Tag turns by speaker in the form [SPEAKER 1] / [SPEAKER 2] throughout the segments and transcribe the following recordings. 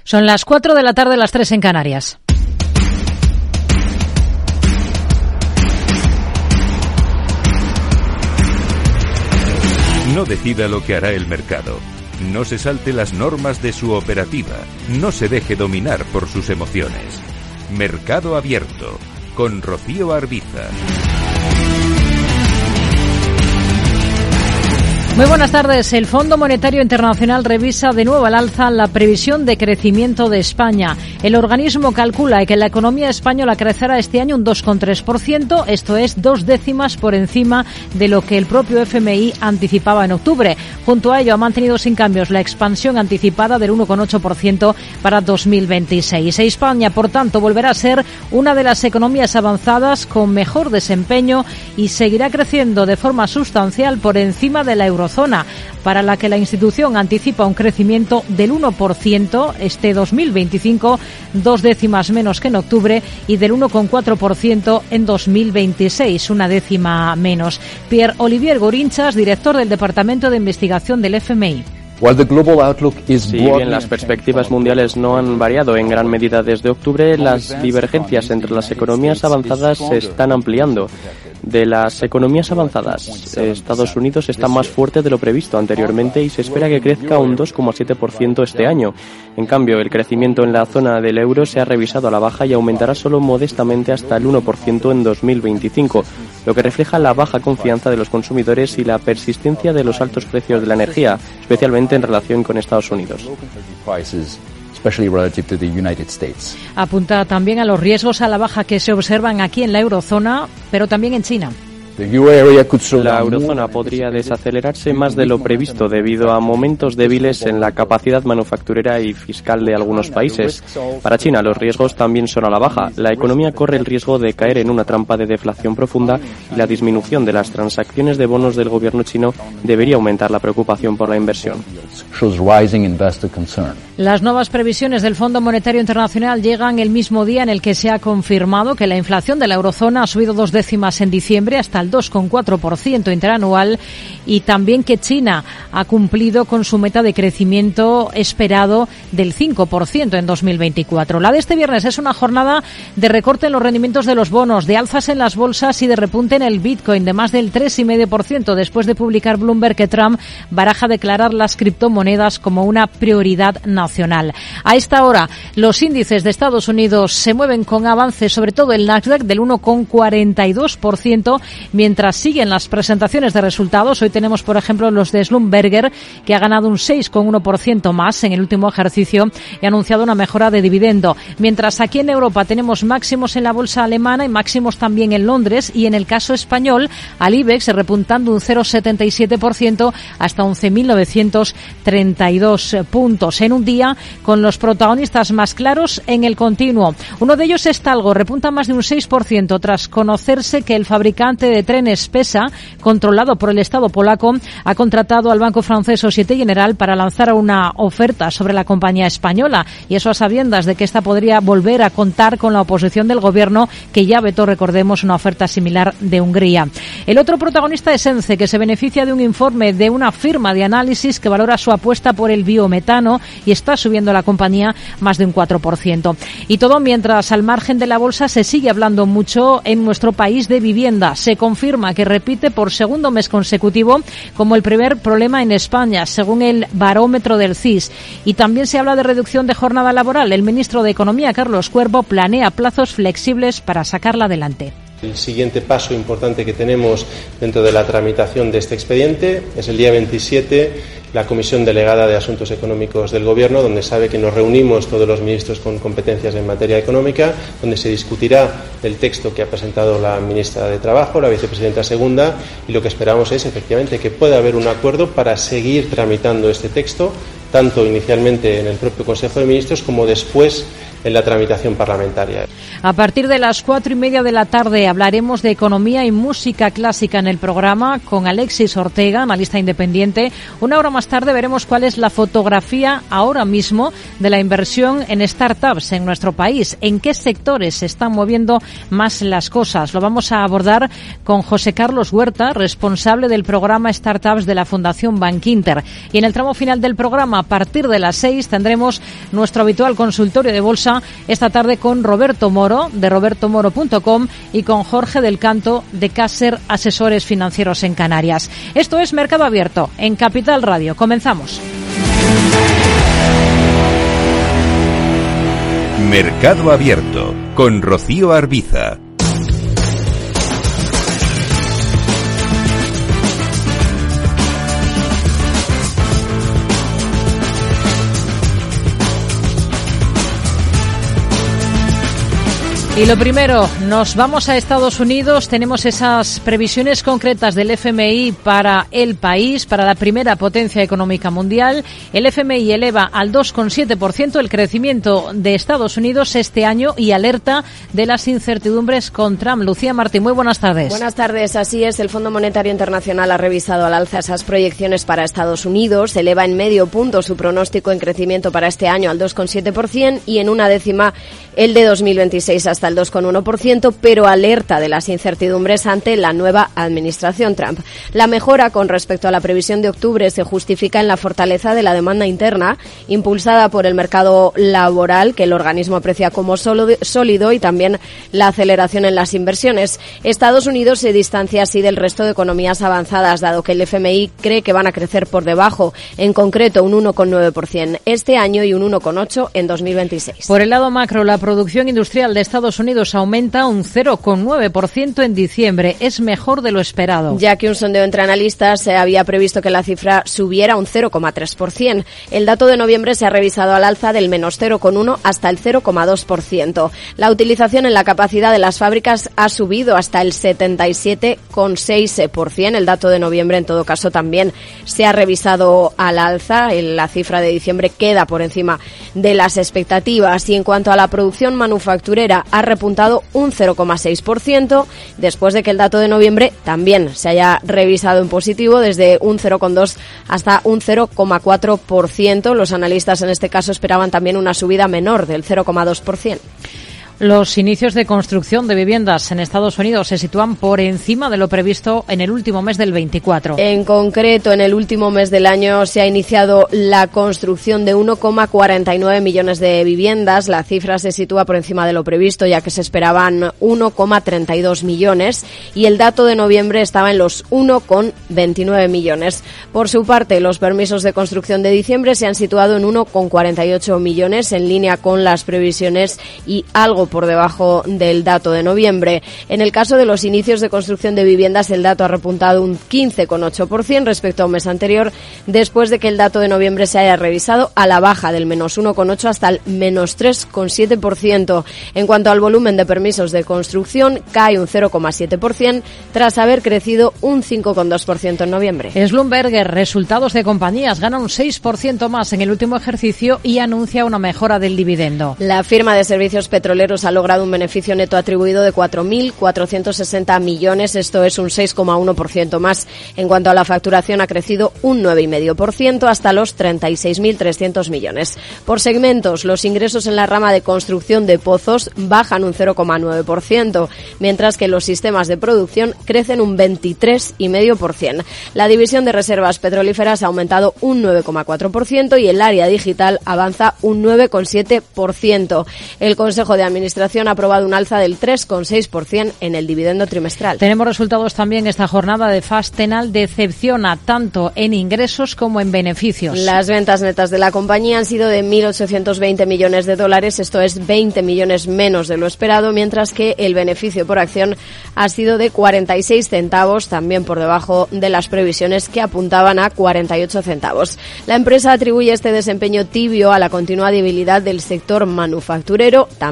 [SPEAKER 1] Son las 4 de la tarde, las 3 en Canarias.
[SPEAKER 2] No decida lo que hará el mercado. No se salte las normas de su operativa. No se deje dominar por sus emociones. Mercado Abierto, con Rocío Arbiza.
[SPEAKER 1] Muy buenas tardes. El Fondo Monetario Internacional revisa de nuevo al alza la previsión de crecimiento de España. El organismo calcula que la economía española crecerá este año un 2,3%, esto es 2 décimas por encima de lo que el propio FMI anticipaba en octubre. Junto a ello ha mantenido sin cambios la expansión anticipada del 1,8% para 2026. España, por tanto, volverá a ser una de las economías avanzadas con mejor desempeño y seguirá creciendo de forma sustancial por encima de la eurozona, para la que la institución anticipa un crecimiento del 1% este 2025, 2 décimas menos que en octubre, y del 1,4% en 2026, 1 décima menos. Pierre-Olivier Gorinchas, director del Departamento de Investigación del FMI.
[SPEAKER 3] Si bien las perspectivas mundiales no han variado en gran medida desde octubre, las divergencias entre las economías avanzadas se están ampliando. De las economías avanzadas, Estados Unidos está más fuerte de lo previsto anteriormente y se espera que crezca un 2,7% este año. En cambio, el crecimiento en la zona del euro se ha revisado a la baja y aumentará solo modestamente hasta el 1% en 2025, lo que refleja la baja confianza de los consumidores y la persistencia de los altos precios de la energía, especialmente en relación con Estados Unidos.
[SPEAKER 1] Apunta también a los riesgos a la baja que se observan aquí en la eurozona, pero también en China.
[SPEAKER 3] La eurozona podría desacelerarse más de lo previsto debido a momentos débiles en la capacidad manufacturera y fiscal de algunos países. Para China, los riesgos también son a la baja. La economía corre el riesgo de caer en una trampa de deflación profunda y la disminución de las transacciones de bonos del gobierno chino debería aumentar la preocupación por la inversión.
[SPEAKER 1] Las nuevas previsiones del Fondo Monetario Internacional llegan el mismo día en el que se ha confirmado que la inflación de la eurozona ha subido 2 décimas en diciembre hasta el 2,4% interanual, y también que China ha cumplido con su meta de crecimiento esperado del 5% en 2024. La de este viernes es una jornada de recorte en los rendimientos de los bonos, de alzas en las bolsas y de repunte en el Bitcoin de más del 3,5% después de publicar Bloomberg que Trump baraja declarar las criptomonedas como una prioridad nacional. A esta hora, los índices de Estados Unidos se mueven con avances, sobre todo el Nasdaq del 1,42%, mientras siguen las presentaciones de resultados. Hoy tenemos, por ejemplo, los de Schlumberger, que ha ganado un 6,1% más en el último ejercicio y ha anunciado una mejora de dividendo. Mientras aquí en Europa tenemos máximos en la bolsa alemana y máximos también en Londres, y en el caso español, al IBEX repuntando un 0,77% hasta 11.932 puntos, en un día con los protagonistas más claros en el continuo. Uno de ellos es Talgo, repunta más de un 6% tras conocerse que el fabricante de trenes PESA, controlado por el Estado polaco, ha contratado al banco francés Société Générale para lanzar una oferta sobre la compañía española, y eso a sabiendas de que esta podría volver a contar con la oposición del gobierno, que ya vetó, recordemos, una oferta similar de Hungría. El otro protagonista es ENCE, que se beneficia de un informe de una firma de análisis que valora su apuesta por el biometano y está subiendo la compañía más de un 4%. Y todo mientras al margen de la bolsa se sigue hablando mucho en nuestro país de vivienda. Se confirma que repite por segundo mes consecutivo como el primer problema en España, según el barómetro del CIS. Y también se habla de reducción de jornada laboral. El ministro de Economía, Carlos Cuervo, planea plazos flexibles para sacarla adelante.
[SPEAKER 4] El siguiente paso importante que tenemos dentro de la tramitación de este expediente es el día 27, la Comisión Delegada de Asuntos Económicos del Gobierno, donde sabe que nos reunimos todos los ministros con competencias en materia económica, donde se discutirá el texto que ha presentado la ministra de Trabajo, la vicepresidenta segunda, y lo que esperamos es efectivamente que pueda haber un acuerdo para seguir tramitando este texto, tanto inicialmente en el propio Consejo de Ministros como después en la tramitación parlamentaria.
[SPEAKER 1] A partir de las 4:30 de la tarde hablaremos de economía y música clásica en el programa con Alexis Ortega, analista independiente. Una hora más tarde veremos cuál es la fotografía ahora mismo de la inversión en startups en nuestro país. ¿En qué sectores se están moviendo más las cosas? Lo vamos a abordar con José Carlos Huerta, responsable del programa Startups de la Fundación Bankinter. Y en el tramo final del programa, a partir de las 6, tendremos nuestro habitual consultorio de bolsa, esta tarde con Roberto Moro, de robertomoro.com, y con Jorge del Canto, de Caser Asesores Financieros en Canarias. Esto es Mercado Abierto, en Capital Radio. Comenzamos.
[SPEAKER 2] Mercado Abierto, con Rocío Arbiza.
[SPEAKER 1] Y lo primero, nos vamos a Estados Unidos. Tenemos esas previsiones concretas del FMI para el país, para la primera potencia económica mundial. El FMI eleva al 2,7% el crecimiento de Estados Unidos este año y alerta de las incertidumbres con Trump. Lucía Martín, muy buenas tardes.
[SPEAKER 5] Buenas tardes, así es. El Fondo Monetario Internacional ha revisado al alza esas proyecciones para Estados Unidos. Eleva en medio punto su pronóstico en crecimiento para este año al 2,7% y en una décima el de 2026 hasta el 2,1%, pero alerta de las incertidumbres ante la nueva administración Trump. La mejora con respecto a la previsión de octubre se justifica en la fortaleza de la demanda interna, impulsada por el mercado laboral, que el organismo aprecia como sólido, y también la aceleración en las inversiones. Estados Unidos se distancia así del resto de economías avanzadas, dado que el FMI cree que van a crecer por debajo, en concreto un 1,9% este año y un 1,8% en 2026.
[SPEAKER 1] Por el lado macro, la producción industrial de Estados Unidos aumenta un 0,9% en diciembre. Es mejor de lo esperado.
[SPEAKER 5] Ya que un sondeo entre analistas se había previsto que la cifra subiera un 0,3%. El dato de noviembre se ha revisado al alza del menos 0,1% hasta el 0,2%. La utilización en la capacidad de las fábricas ha subido hasta el 77,6%. El dato de noviembre, en todo caso, también se ha revisado al alza. La cifra de diciembre queda por encima de las expectativas. Y en cuanto a la producción manufacturera, ha repuntado un 0,6%, después de que el dato de noviembre también se haya revisado en positivo, desde un 0,2% hasta un 0,4%. Los analistas en este caso esperaban también una subida menor del 0,2%.
[SPEAKER 1] Los inicios de construcción de viviendas en Estados Unidos se sitúan por encima de lo previsto en el último mes del 24.
[SPEAKER 5] En concreto, en el último mes del año se ha iniciado la construcción de 1,49 millones de viviendas. La cifra se sitúa por encima de lo previsto, ya que se esperaban 1,32 millones y el dato de noviembre estaba en los 1,29 millones. Por su parte, los permisos de construcción de diciembre se han situado en 1,48 millones, en línea con las previsiones y algo por debajo del dato de noviembre. En el caso de los inicios de construcción de viviendas, el dato ha repuntado un 15,8% respecto a un mes anterior, después de que el dato de noviembre se haya revisado a la baja del menos 1,8% hasta el menos 3,7%. En cuanto al volumen de permisos de construcción, cae un 0,7% tras haber crecido un 5,2% en noviembre.
[SPEAKER 1] Schlumberger, resultados de compañías, gana un 6% más en el último ejercicio y anuncia una mejora del dividendo.
[SPEAKER 5] La firma de servicios petroleros ha logrado un beneficio neto atribuido de 4.460 millones, esto es un 6,1% más. En cuanto a la facturación, ha crecido un 9,5% hasta los 36.300 millones. Por segmentos, los ingresos en la rama de construcción de pozos bajan un 0,9%, mientras que los sistemas de producción crecen un 23,5%. La división de reservas petrolíferas ha aumentado un 9,4% y el área digital avanza un 9,7%. El Consejo de Administración ha aprobado un alza del 3,6% en el dividendo trimestral.
[SPEAKER 1] Tenemos resultados también esta jornada de Fastenal. Decepciona tanto en ingresos como en beneficios.
[SPEAKER 5] Las ventas netas de la compañía han sido de 1.820 millones de dólares, esto es 20 millones menos de lo esperado, mientras que el beneficio por acción ha sido de 46 centavos, también por debajo de las previsiones que apuntaban a 48 centavos. La empresa atribuye este desempeño tibio a la continua debilidad del sector manufacturero, también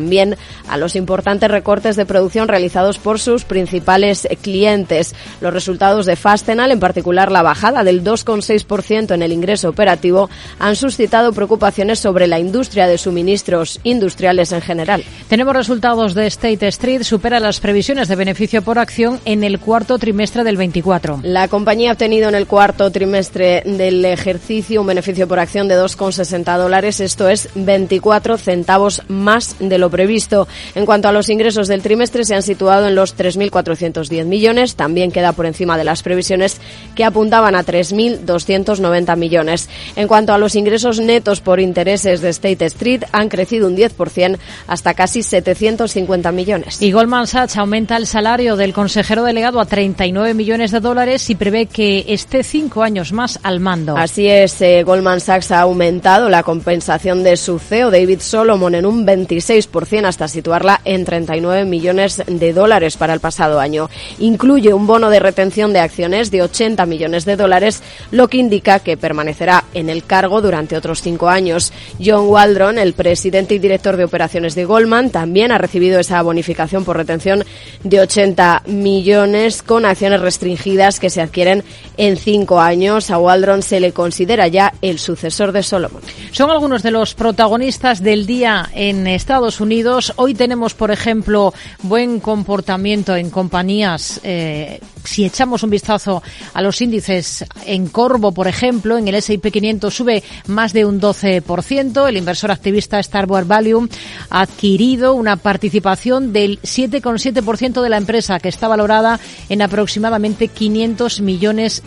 [SPEAKER 5] a los importantes recortes de producción realizados por sus principales clientes. Los resultados de Fastenal, en particular la bajada del 2,6% en el ingreso operativo, han suscitado preocupaciones sobre la industria de suministros industriales en general.
[SPEAKER 1] Tenemos resultados de State Street, supera las previsiones de beneficio por acción en el cuarto trimestre del 24.
[SPEAKER 5] La compañía ha obtenido en el cuarto trimestre del ejercicio un beneficio por acción de $2,60, esto es 24 centavos más de lo previsto. En cuanto a los ingresos del trimestre, se han situado en los 3.410 millones, también queda por encima de las previsiones que apuntaban a 3.290 millones. En cuanto a los ingresos netos por intereses de State Street, han crecido un 10% hasta casi 750 millones.
[SPEAKER 1] Y Goldman Sachs aumenta el salario del consejero delegado a $39 millones y prevé que esté 5 años más al mando.
[SPEAKER 5] Así es, Goldman Sachs ha aumentado la compensación de su CEO, David Solomon, en un 26% hasta situarla en $39 millones para el pasado año. Incluye un bono de retención de acciones de $80 millones, lo que indica que permanecerá en el cargo durante otros 5 años. John Waldron, el presidente y director de operaciones de Goldman, también ha recibido esa bonificación por retención de $80 millones con acciones restringidas que se adquieren en 5 años. A Waldron se le considera ya el sucesor de Solomon.
[SPEAKER 1] Son algunos de los protagonistas del día en Estados Unidos. Hoy tenemos, por ejemplo, buen comportamiento en compañías. Si echamos un vistazo a los índices en Corvo, por ejemplo, en el S&P 500 sube más de un 12%. El inversor activista Starboard Value ha adquirido una participación del 7,7% de la empresa, que está valorada en aproximadamente $500 millones.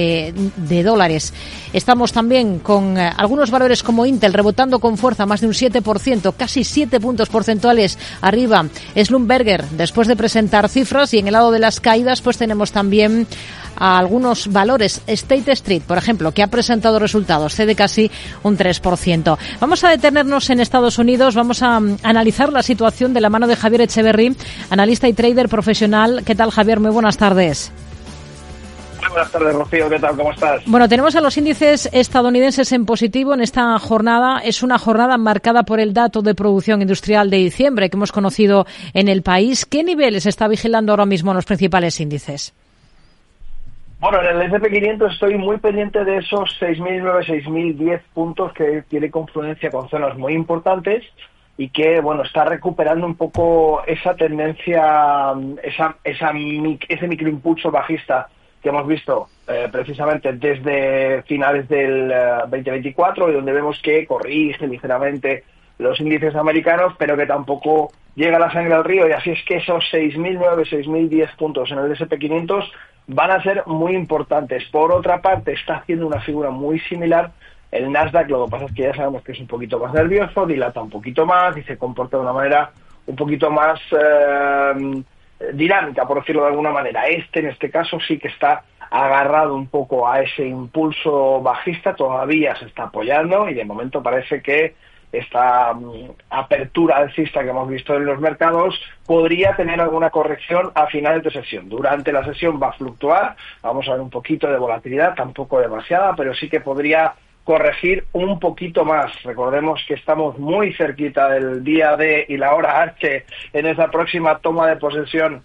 [SPEAKER 1] Estamos también con algunos valores como Intel rebotando con fuerza, más de un 7%, casi 7 puntos porcentuales arriba. Schlumberger, después de presentar cifras, y en el lado de las caídas, pues tenemos también a algunos valores. State Street, por ejemplo, que ha presentado resultados, cede casi un 3%. Vamos a detenernos en Estados Unidos, vamos a analizar la situación de la mano de Javier Echeverry, analista y trader profesional. ¿Qué tal, Javier? Muy buenas tardes.
[SPEAKER 6] Muy buenas tardes, Rocío. ¿Qué tal? ¿Cómo estás?
[SPEAKER 1] Bueno, tenemos a los índices estadounidenses en positivo en esta jornada. Es una jornada marcada por el dato de producción industrial de diciembre que hemos conocido en el país. ¿Qué niveles está vigilando ahora mismo los principales índices?
[SPEAKER 6] Bueno, en el S&P 500 estoy muy pendiente de esos 6.009, 6.010 puntos que tiene confluencia con zonas muy importantes y que, bueno, está recuperando un poco esa tendencia, ese microimpulso bajista que hemos visto precisamente desde finales del 2024, y donde vemos que corrige ligeramente los índices americanos, pero que tampoco llega la sangre al río, y así es que esos 6.009, 6.010 puntos en el S&P 500 van a ser muy importantes. Por otra parte, está haciendo una figura muy similar el Nasdaq. Lo que pasa es que ya sabemos que es un poquito más nervioso, dilata un poquito más y se comporta de una manera un poquito más dinámica, por decirlo de alguna manera. En este caso sí que está agarrado un poco a ese impulso bajista, todavía se está apoyando y de momento parece que esta apertura alcista que hemos visto en los mercados podría tener alguna corrección a finales de sesión. Durante la sesión va a fluctuar, vamos a ver un poquito de volatilidad, tampoco demasiada, pero sí que podría corregir un poquito más. Recordemos que estamos muy cerquita del día D y la hora H en esa próxima toma de posesión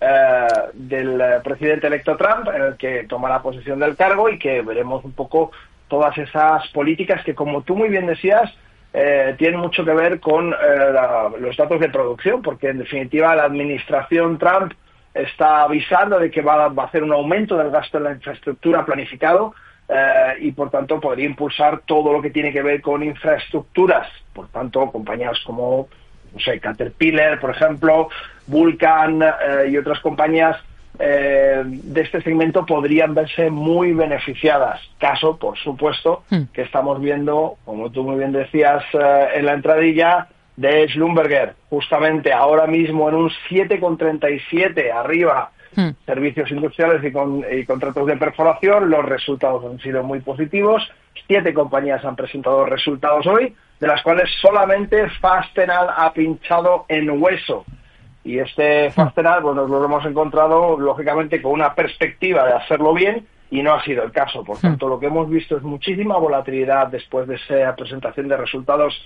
[SPEAKER 6] del presidente electo Trump, en el que tomará posesión del cargo, y que veremos un poco todas esas políticas que, como tú muy bien decías, tienen mucho que ver con los datos de producción, porque en definitiva la administración Trump está avisando de que va a hacer un aumento del gasto en la infraestructura planificado, y por tanto podría impulsar todo lo que tiene que ver con infraestructuras. Por tanto, compañías como, no sé, Caterpillar, por ejemplo, Vulcan y otras compañías de este segmento podrían verse muy beneficiadas. Caso, por supuesto, que estamos viendo, como tú muy bien decías en la entradilla, de Schlumberger, justamente ahora mismo en un 7,37 arriba. Servicios industriales y contratos de perforación. Los resultados han sido muy positivos. 7 compañías han presentado resultados hoy, de las cuales solamente Fastenal ha pinchado en hueso. Y este Fastenal, bueno, lo hemos encontrado lógicamente con una perspectiva de hacerlo bien, y no ha sido el caso. Por tanto, lo que hemos visto es muchísima volatilidad después de esa presentación de resultados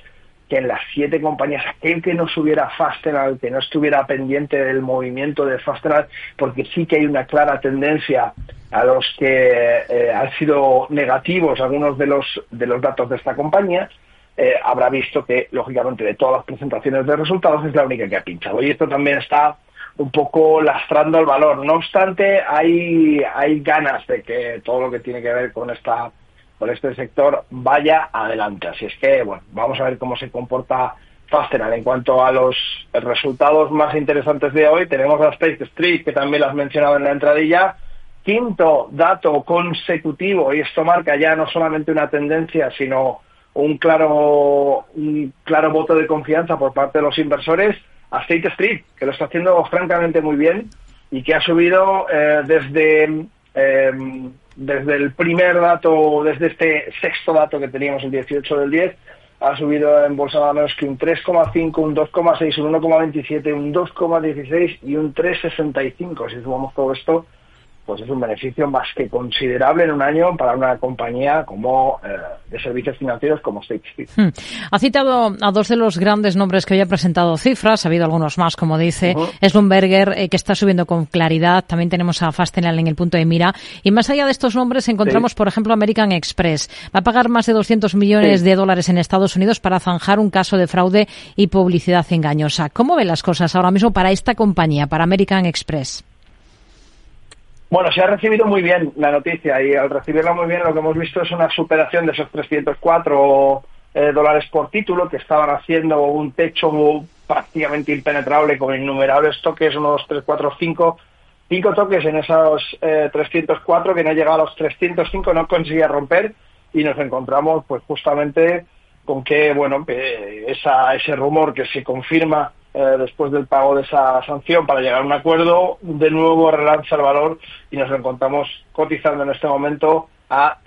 [SPEAKER 6] que en las 7 compañías, aquel que no subiera Fastenal, que no estuviera pendiente del movimiento de Fastenal, porque sí que hay una clara tendencia a los que han sido negativos algunos de los datos de esta compañía, habrá visto que, lógicamente, de todas las presentaciones de resultados es la única que ha pinchado. Y esto también está un poco lastrando el valor. No obstante, hay ganas de que todo lo que tiene que ver con este sector vaya adelante. Así es que, bueno, vamos a ver cómo se comporta Fastenal. En cuanto a los resultados más interesantes de hoy, tenemos a State Street, que también lo has mencionado en la entradilla, 5º dato consecutivo, y esto marca ya no solamente una tendencia, sino un claro voto de confianza por parte de los inversores a State Street, que lo está haciendo francamente muy bien y que ha subido desde el primer dato, desde este 6º dato que teníamos el 18 del 10, ha subido en bolsa nada menos que un 3,5, un 2,6, un 1,27, un 2,16 y un 3,65. Si sumamos todo esto, pues es un beneficio más que considerable en un año para una compañía como de servicios financieros como State Street.
[SPEAKER 1] Ha citado a 2 de los grandes nombres que hoy ha presentado cifras, ha habido algunos más, como dice, es Schlumberger, que está subiendo con claridad, también tenemos a Fastenal en el punto de mira, y más allá de estos nombres encontramos, por ejemplo, American Express. Va a pagar más de 200 millones de dólares en Estados Unidos para zanjar un caso de fraude y publicidad engañosa. ¿Cómo ven las cosas ahora mismo para esta compañía, para American Express?
[SPEAKER 6] Bueno, se ha recibido muy bien la noticia, y al recibirla muy bien lo que hemos visto es una superación de esos 304 dólares por título, que estaban haciendo un techo prácticamente impenetrable con innumerables toques, 1, 2, 3, 4, 5 toques en esos 304, que no llegaba a los 305, no conseguía romper, y nos encontramos pues justamente con que, bueno, ese rumor que se confirma después del pago de esa sanción para llegar a un acuerdo, de nuevo relanza el valor y nos lo encontramos cotizando en este momento a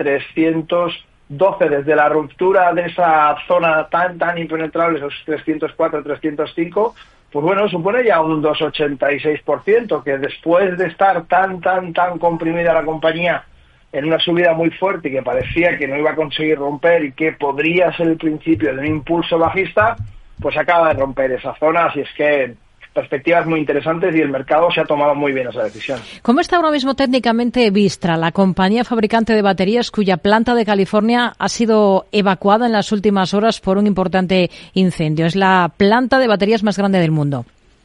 [SPEAKER 6] 312. Desde la ruptura de esa zona tan impenetrable, esos 304, 305, pues bueno, supone ya un 2,86%, que después de estar tan comprimida la compañía en una subida muy fuerte y que parecía que no iba a conseguir romper y que podría ser el principio de un impulso bajista, pues acaba de romper esa zona, así es que perspectivas muy interesantes y el mercado se ha tomado muy bien esa decisión.
[SPEAKER 1] ¿Cómo está ahora mismo técnicamente Vistra, la compañía fabricante de baterías cuya planta de California ha sido evacuada en las últimas horas por un importante incendio? Es la planta de baterías más grande del mundo.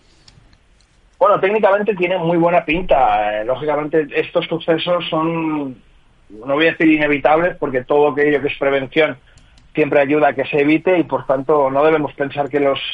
[SPEAKER 6] Bueno, técnicamente tiene muy buena pinta. Lógicamente estos sucesos son, no voy a decir inevitables, porque todo aquello que es prevención siempre ayuda a que se evite, y por tanto no debemos pensar que los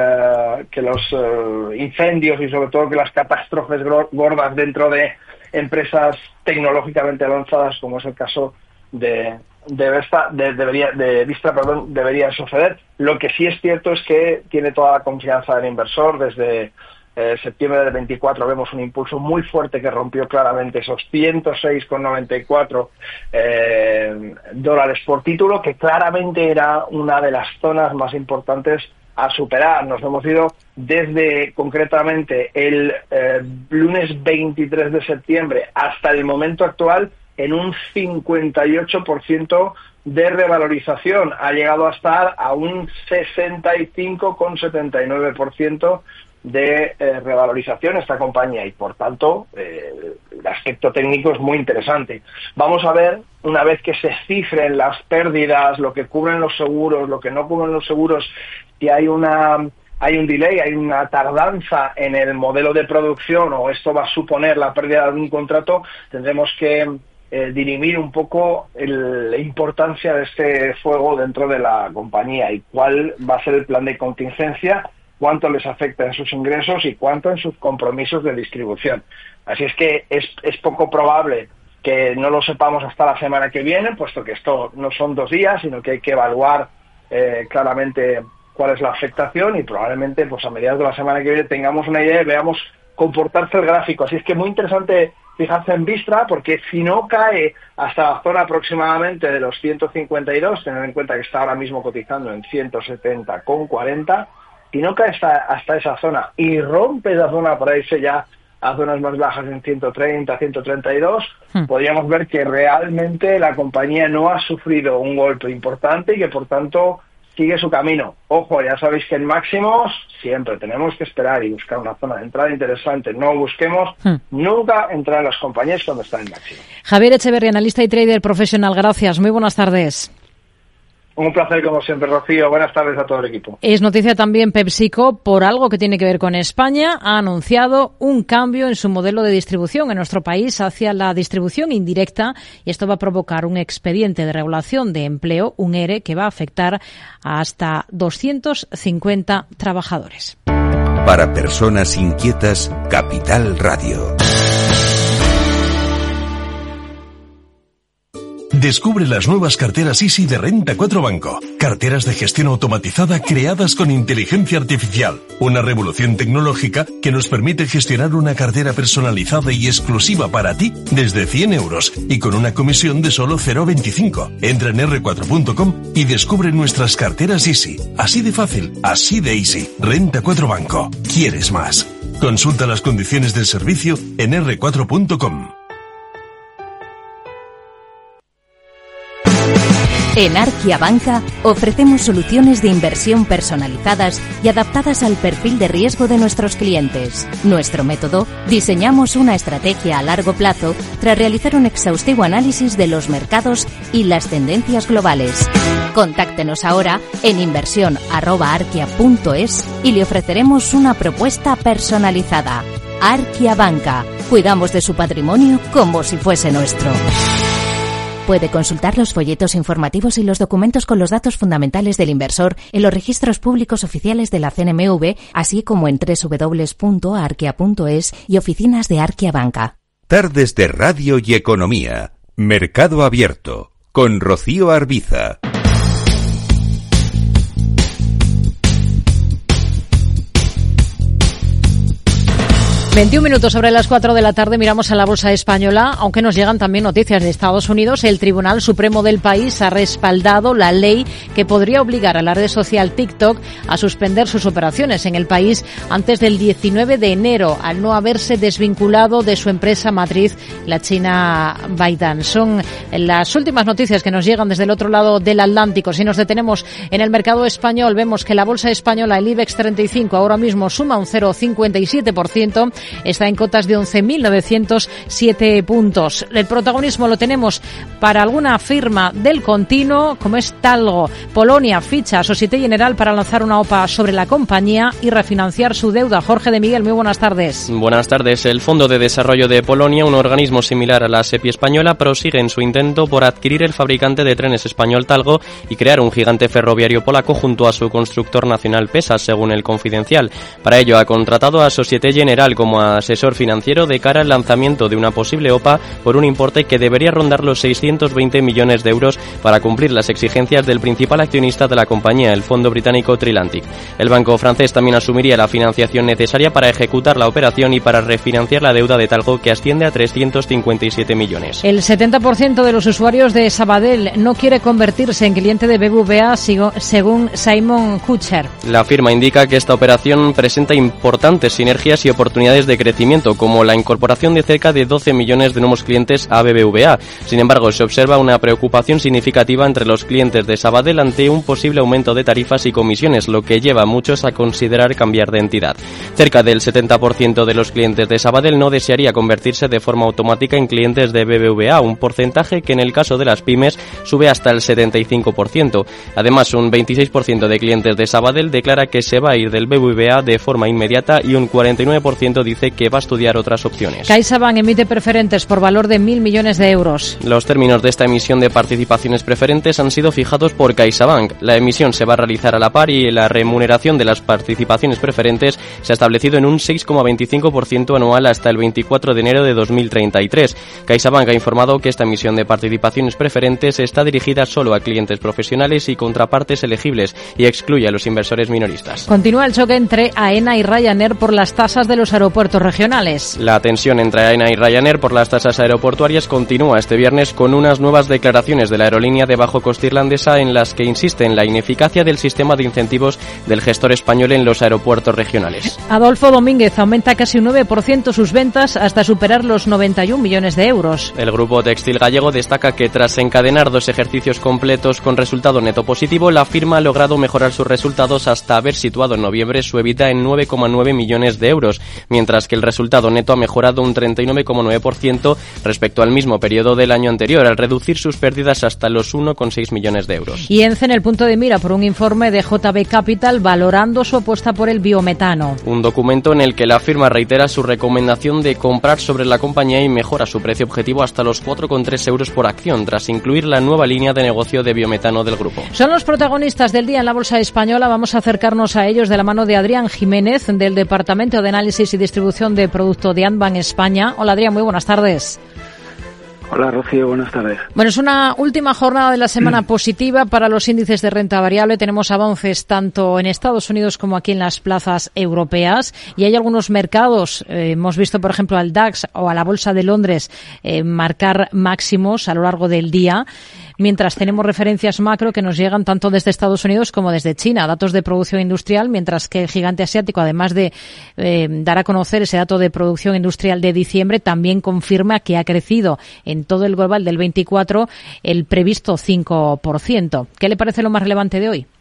[SPEAKER 6] incendios y sobre todo que las catástrofes gordas dentro de empresas tecnológicamente avanzadas, como es el caso de Vistra, debería suceder. Lo que sí es cierto es que tiene toda la confianza del inversor. Desde septiembre del 24 vemos un impulso muy fuerte que rompió claramente esos 106,94 dólares por título, que claramente era una de las zonas más importantes a superar. Nos hemos ido desde concretamente el lunes 23 de septiembre hasta el momento actual en un 58% de revalorización. Ha llegado a estar a un 65,79% de revalorización esta compañía, y por tanto el aspecto técnico es muy interesante. Vamos a ver, una vez que se cifren las pérdidas, lo que cubren los seguros, lo que no cubren los seguros, si hay un delay, hay una tardanza en el modelo de producción, o esto va a suponer la pérdida de un contrato, tendremos que dirimir un poco la importancia de este fuego dentro de la compañía y cuál va a ser el plan de contingencia, cuánto les afecta en sus ingresos y cuánto en sus compromisos de distribución. Así es que es poco probable que no lo sepamos hasta la semana que viene, puesto que esto no son 2 días, sino que hay que evaluar claramente cuál es la afectación, y probablemente pues a mediados de la semana que viene tengamos una idea y veamos comportarse el gráfico. Así es que muy interesante fijarse en Vistra, porque si no cae hasta la zona aproximadamente de los 152, tener en cuenta que está ahora mismo cotizando en 170,40, si no cae hasta esa zona y rompe esa zona para irse ya a zonas más bajas en 130, 132, podríamos ver que realmente la compañía no ha sufrido un golpe importante y que por tanto sigue su camino. Ojo, ya sabéis que en máximos siempre tenemos que esperar y buscar una zona de entrada interesante. No busquemos nunca entrar en las compañías cuando están en máximo.
[SPEAKER 1] Javier Echeverri, analista y trader profesional, gracias. Muy buenas tardes.
[SPEAKER 6] Un placer como siempre, Rocío. Buenas tardes a todo el equipo.
[SPEAKER 1] Es noticia también PepsiCo, por algo que tiene que ver con España, ha anunciado un cambio en su modelo de distribución en nuestro país hacia la distribución indirecta, y esto va a provocar un expediente de regulación de empleo, un ERE, que va a afectar a hasta 250 trabajadores.
[SPEAKER 2] Para personas inquietas, Capital Radio.
[SPEAKER 7] Descubre las nuevas carteras Easy de Renta 4 Banco. Carteras de gestión automatizada creadas con inteligencia artificial. Una revolución tecnológica que nos permite gestionar una cartera personalizada y exclusiva para ti desde 100 euros y con una comisión de solo 0,25. Entra en r4.com y descubre nuestras carteras Easy. Así de fácil, así de easy. Renta 4 Banco. ¿Quieres más? Consulta las condiciones del servicio en r4.com.
[SPEAKER 8] En Arquia Banca ofrecemos soluciones de inversión personalizadas y adaptadas al perfil de riesgo de nuestros clientes. Nuestro método, diseñamos una estrategia a largo plazo tras realizar un exhaustivo análisis de los mercados y las tendencias globales. Contáctenos ahora en inversión@arquia.es y le ofreceremos una propuesta personalizada. Arquia Banca. Cuidamos de su patrimonio como si fuese nuestro. Puede consultar los folletos informativos y los documentos con los datos fundamentales del inversor en los registros públicos oficiales de la CNMV, así como en www.arquia.es y oficinas de Arquia Banca.
[SPEAKER 2] Tardes de Radio y Economía. Mercado Abierto. Con Rocío Arbiza.
[SPEAKER 1] 21 minutos sobre las 4 de la tarde, miramos a la bolsa española, aunque nos llegan también noticias de Estados Unidos. El Tribunal Supremo del país ha respaldado la ley que podría obligar a la red social TikTok a suspender sus operaciones en el país antes del 19 de enero, al no haberse desvinculado de su empresa matriz, la china ByteDance. Son las últimas noticias que nos llegan desde el otro lado del Atlántico. Si nos detenemos en el mercado español, vemos que la bolsa española, el IBEX 35, ahora mismo suma un 0,57%. Está en cotas de 11.907 puntos. El protagonismo lo tenemos para alguna firma del continuo, como es Talgo. Polonia ficha a Société Générale para lanzar una OPA sobre la compañía y refinanciar su deuda. Jorge de Miguel, muy buenas tardes.
[SPEAKER 3] Buenas tardes. El Fondo de Desarrollo de Polonia, un organismo similar a la SEPI española, prosigue en su intento por adquirir el fabricante de trenes español Talgo y crear un gigante ferroviario polaco junto a su constructor nacional PESA, según el Confidencial. Para ello ha contratado a Société Générale como asesor financiero de cara al lanzamiento de una posible OPA por un importe que debería rondar los 620 millones de euros para cumplir las exigencias del principal accionista de la compañía, el fondo británico Trilantic. El banco francés también asumiría la financiación necesaria para ejecutar la operación y para refinanciar la deuda de Talgo, que asciende a 357 millones.
[SPEAKER 1] El 70% de los usuarios de Sabadell no quiere convertirse en cliente de BBVA, según Simon Kucher.
[SPEAKER 3] La firma indica que esta operación presenta importantes sinergias y oportunidades de crecimiento, como la incorporación de cerca de 12 millones de nuevos clientes a BBVA. Sin embargo, se observa una preocupación significativa entre los clientes de Sabadell ante un posible aumento de tarifas y comisiones, lo que lleva a muchos a considerar cambiar de entidad. Cerca del 70% de los clientes de Sabadell no desearía convertirse de forma automática en clientes de BBVA, un porcentaje que en el caso de las pymes sube hasta el 75%. Además, un 26% de clientes de Sabadell declara que se va a ir del BBVA de forma inmediata y un 49% dice que va a estudiar otras opciones.
[SPEAKER 1] CaixaBank emite preferentes por valor de 1.000 millones de euros.
[SPEAKER 3] Los términos de esta emisión de participaciones preferentes han sido fijados por CaixaBank. La emisión se va a realizar a la par y la remuneración de las participaciones preferentes se ha establecido en un 6,25% anual hasta el 24 de enero de 2033. CaixaBank ha informado que esta emisión de participaciones preferentes está dirigida solo a clientes profesionales y contrapartes elegibles y excluye a los inversores minoristas.
[SPEAKER 1] Continúa el choque entre AENA y Ryanair por las tasas de los aeropuertos aeropuertos regionales.
[SPEAKER 3] La tensión entre AENA y Ryanair por las tasas aeroportuarias continúa este viernes con unas nuevas declaraciones de la aerolínea de bajo coste irlandesa en las que insiste en la ineficacia del sistema de incentivos del gestor español en los aeropuertos regionales.
[SPEAKER 1] Adolfo Domínguez aumenta casi un 9% sus ventas hasta superar los 91 millones de euros.
[SPEAKER 3] El grupo textil gallego destaca que tras encadenar 2 ejercicios completos con resultado neto positivo, la firma ha logrado mejorar sus resultados hasta haber situado en noviembre su EBITDA en 9,9 millones de euros, mientras que el resultado neto ha mejorado un 39,9% respecto al mismo periodo del año anterior, al reducir sus pérdidas hasta los 1,6 millones de euros.
[SPEAKER 1] Y ENCE en el punto de mira por un informe de JB Capital valorando su apuesta por el biometano.
[SPEAKER 3] Un documento en el que la firma reitera su recomendación de comprar sobre la compañía y mejora su precio objetivo hasta los 4,3 euros por acción, tras incluir la nueva línea de negocio de biometano del grupo.
[SPEAKER 1] Son los protagonistas del día en la Bolsa Española. Vamos a acercarnos a ellos de la mano de Adrián Jiménez, del Departamento de Análisis y Distribución de Producto de Anban España. Hola Adrián, muy buenas tardes.
[SPEAKER 9] Hola Rocío, buenas tardes.
[SPEAKER 1] Bueno, es una última jornada de la semana positiva para los índices de renta variable. Tenemos avances tanto en Estados Unidos como aquí en las plazas europeas. Y hay algunos mercados, hemos visto por ejemplo al DAX o a la Bolsa de Londres marcar máximos a lo largo del día. Mientras tenemos referencias macro que nos llegan tanto desde Estados Unidos como desde China, datos de producción industrial, mientras que el gigante asiático, además de dar a conocer ese dato de producción industrial de diciembre, también confirma que ha crecido en todo el global del 24 el previsto 5%. ¿Qué le parece lo más relevante de hoy?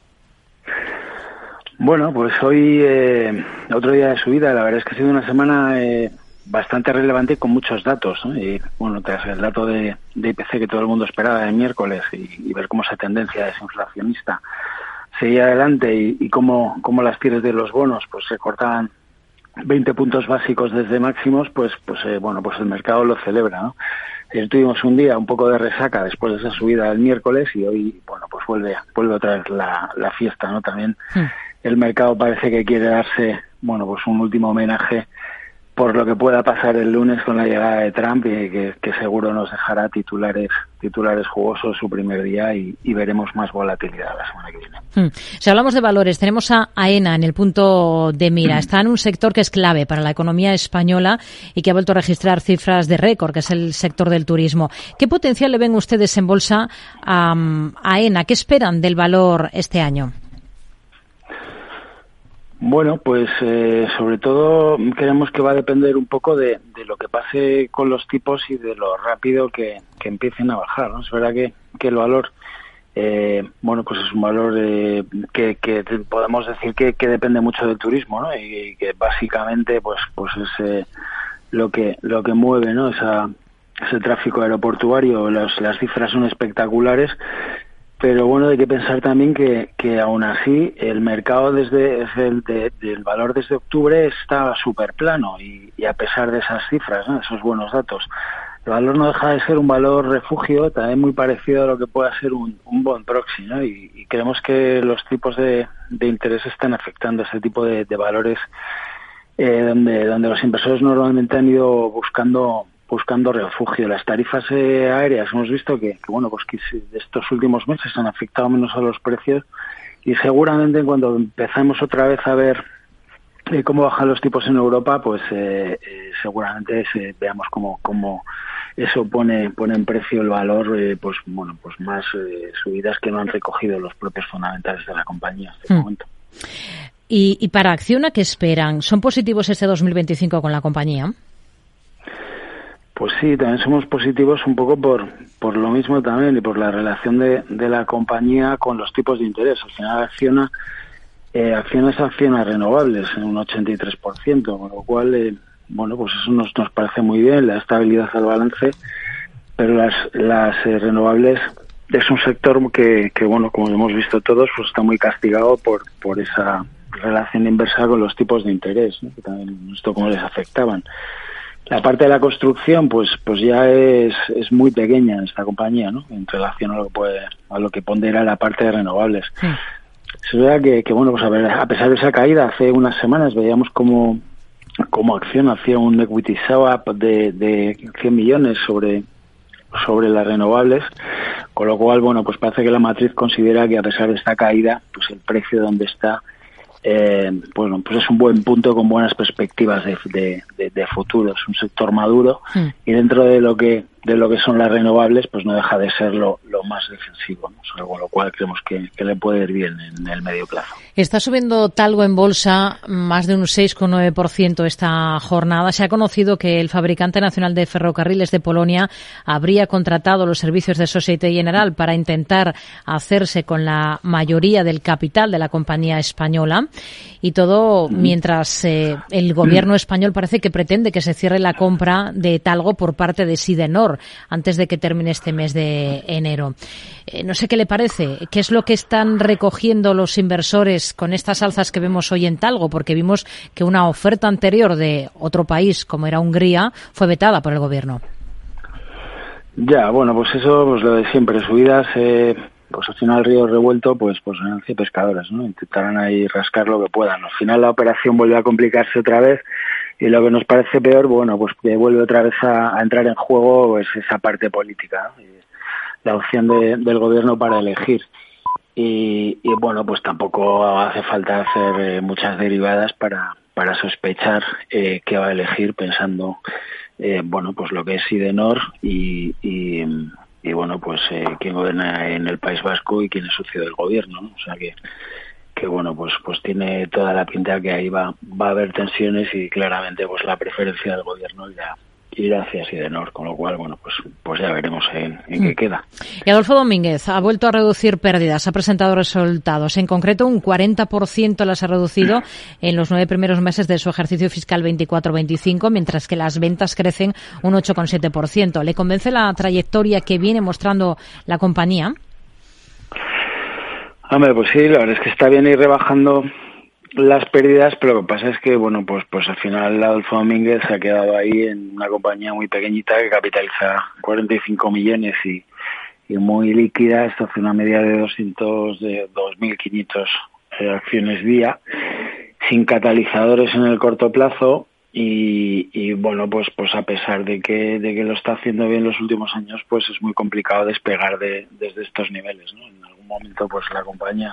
[SPEAKER 9] Bueno, pues hoy otro día de subida. La verdad es que ha sido una semana bastante relevante con muchos datos, ¿no? Y bueno, tras el dato de IPC que todo el mundo esperaba el miércoles y ver cómo esa tendencia desinflacionista seguía adelante y cómo las tires de los bonos pues se cortaban 20 puntos básicos desde máximos, pues el mercado lo celebra, ¿no? Tuvimos un día un poco de resaca después de esa subida del miércoles y hoy, bueno, pues vuelve otra vez la fiesta, ¿no? También el mercado parece que quiere darse, bueno, pues un último homenaje por lo que pueda pasar el lunes con la llegada de Trump y que seguro nos dejará titulares jugosos su primer día y veremos más volatilidad la semana que viene.
[SPEAKER 1] Si hablamos de valores, tenemos a AENA en el punto de mira. Está en un sector que es clave para la economía española y que ha vuelto a registrar cifras de récord, que es el sector del turismo. ¿Qué potencial le ven ustedes en bolsa a AENA? ¿Qué esperan del valor este año?
[SPEAKER 9] Bueno, pues sobre todo creemos que va a depender un poco de lo que pase con los tipos y de lo rápido que empiecen a bajar, ¿no? Es verdad que el valor, pues es un valor que podemos decir que depende mucho del turismo, ¿no? Y que básicamente pues es lo que mueve, ¿no? Ese tráfico aeroportuario. Las cifras son espectaculares. Pero bueno, hay que pensar también que aún así el mercado del valor desde octubre está súper plano y a pesar de esas cifras, ¿no? Esos buenos datos, el valor no deja de ser un valor refugio, también muy parecido a lo que pueda ser un bond proxy, ¿no? Y creemos que los tipos de interés están afectando a ese tipo de valores donde los inversores normalmente han ido buscando refugio. Las tarifas aéreas hemos visto que estos últimos meses han afectado menos a los precios y seguramente cuando empezamos otra vez a ver cómo bajan los tipos en Europa, pues seguramente veamos cómo eso pone en precio el valor, más subidas que no han recogido los propios fundamentales de la compañía hasta el momento.
[SPEAKER 1] ¿Y para Acciona qué esperan? ¿Son positivos este 2025 con la compañía?
[SPEAKER 9] Pues sí, también somos positivos un poco por lo mismo también y por la relación de la compañía con los tipos de interés. Al final Acciona es acción a renovables en un 83%, con lo cual, pues eso nos parece muy bien, la estabilidad al balance, pero las renovables es un sector que como hemos visto todos, pues está muy castigado por esa relación inversa con los tipos de interés, ¿no? Que también esto cómo les afectaban. La parte de la construcción, pues ya es muy pequeña en esta compañía, ¿no? En relación a lo que pondera la parte de renovables. Sí. Es verdad que pues a pesar de esa caída, hace unas semanas veíamos como Acción hacía un equity swap de 100 millones sobre las renovables, con lo cual, pues parece que la matriz considera que a pesar de esta caída, pues el precio donde está pues es un buen punto con buenas perspectivas de futuro. Es un sector maduro y dentro de lo que son las renovables, pues no deja de ser lo más defensivo, ¿no? O sea, con lo cual creemos que le puede ir bien en el medio plazo.
[SPEAKER 1] Está subiendo Talgo en bolsa más de un 6,9% esta jornada. Se ha conocido que el fabricante nacional de ferrocarriles de Polonia habría contratado los servicios de Société Générale para intentar hacerse con la mayoría del capital de la compañía española. Y todo mientras el gobierno español parece que pretende que se cierre la compra de Talgo por parte de Sidenor antes de que termine este mes de enero. No sé qué le parece. ¿Qué es lo que están recogiendo los inversores con estas alzas que vemos hoy en Talgo? Porque vimos que una oferta anterior de otro país, como era Hungría, fue vetada por el gobierno.
[SPEAKER 9] Ya, bueno, pues eso, pues lo de siempre, subidas, pues al final río revuelto, pues ganancia pescadores, ¿no? Intentarán ahí rascar lo que puedan. Al final la operación vuelve a complicarse otra vez y lo que nos parece peor, bueno, pues que vuelve otra vez a entrar en juego pues esa parte política, ¿no? La opción del gobierno para elegir. Y bueno, pues tampoco hace falta hacer muchas derivadas para sospechar qué va a elegir pensando, bueno, pues lo que es Sidenor y bueno, pues quién gobierna en el País Vasco y quién es socio del gobierno, ¿no? O sea que bueno, pues tiene toda la pinta que ahí va a haber tensiones y claramente pues la preferencia del gobierno irá hacia Sidenor, con lo cual, bueno, pues ya veremos en qué queda.
[SPEAKER 1] Y Adolfo Domínguez ha vuelto a reducir pérdidas, ha presentado resultados. En concreto, un 40% las ha reducido en los 9 primeros meses de su ejercicio fiscal 24-25, mientras que las ventas crecen un 8,7%. ¿Le convence la trayectoria que viene mostrando la compañía?
[SPEAKER 9] Hombre, pues sí, la verdad es que está bien ir rebajando las pérdidas, pero lo que pasa es que, bueno, pues al final Adolfo Domínguez se ha quedado ahí en una compañía muy pequeñita que capitaliza 45 millones y muy líquida. Esto hace una media de 2.500 acciones día, sin catalizadores en el corto plazo y bueno, pues a pesar de que lo está haciendo bien los últimos años, pues es muy complicado despegar desde estos niveles, ¿no? En algún momento, pues la compañía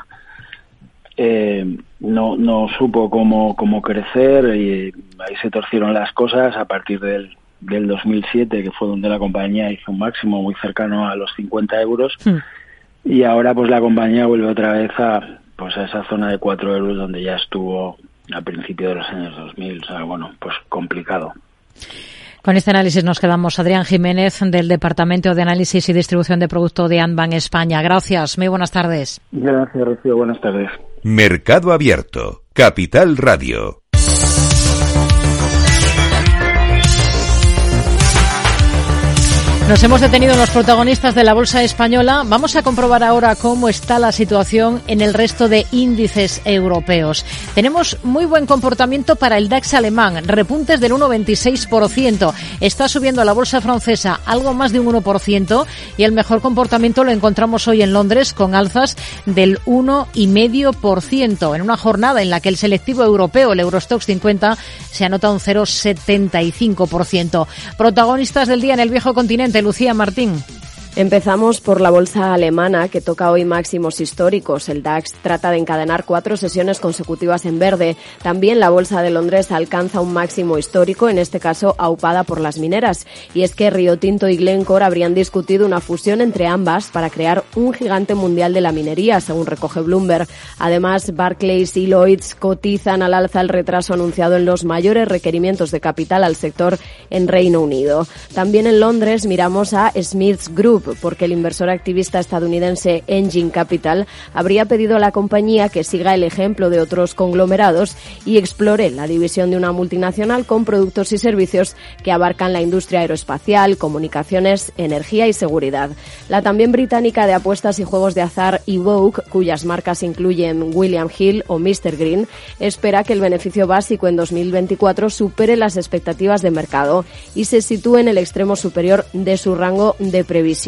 [SPEAKER 9] no supo cómo crecer y ahí se torcieron las cosas a partir del 2007, que fue donde la compañía hizo un máximo muy cercano a los 50 euros y ahora pues la compañía vuelve otra vez a esa zona de 4 euros donde ya estuvo a principios de los años 2000, o sea, bueno, pues complicado.
[SPEAKER 1] Con este análisis nos quedamos. Adrián Jiménez, del Departamento de Análisis y Distribución de Producto de Anbank España. Gracias, muy buenas tardes.
[SPEAKER 9] Gracias, Rocío, buenas tardes.
[SPEAKER 2] Mercado Abierto, Capital Radio.
[SPEAKER 1] Nos hemos detenido en los protagonistas de la bolsa española. Vamos a comprobar ahora cómo está la situación en el resto de índices europeos. Tenemos muy buen comportamiento para el DAX alemán, repuntes del 1,26%. Está subiendo la bolsa francesa algo más de un 1% y el mejor comportamiento lo encontramos hoy en Londres con alzas del 1,5% en una jornada en la que el selectivo europeo, el Eurostoxx 50, se anota un 0,75%. Protagonistas del día en el viejo continente. Lucía Martín.
[SPEAKER 5] Empezamos por la bolsa alemana, que toca hoy máximos históricos. El DAX trata de encadenar 4 sesiones consecutivas en verde. También la bolsa de Londres alcanza un máximo histórico, en este caso aupada por las mineras. Y es que Rio Tinto y Glencore habrían discutido una fusión entre ambas para crear un gigante mundial de la minería, según recoge Bloomberg. Además, Barclays y Lloyds cotizan al alza el retraso anunciado en los mayores requerimientos de capital al sector en Reino Unido. También en Londres miramos a Smiths Group, porque el inversor activista estadounidense Engine Capital habría pedido a la compañía que siga el ejemplo de otros conglomerados y explore la división de una multinacional con productos y servicios que abarcan la industria aeroespacial, comunicaciones, energía y seguridad. La también británica de apuestas y juegos de azar Evoke, cuyas marcas incluyen William Hill o Mr. Green, espera que el beneficio básico en 2024 supere las expectativas de mercado y se sitúe en el extremo superior de su rango de previsión.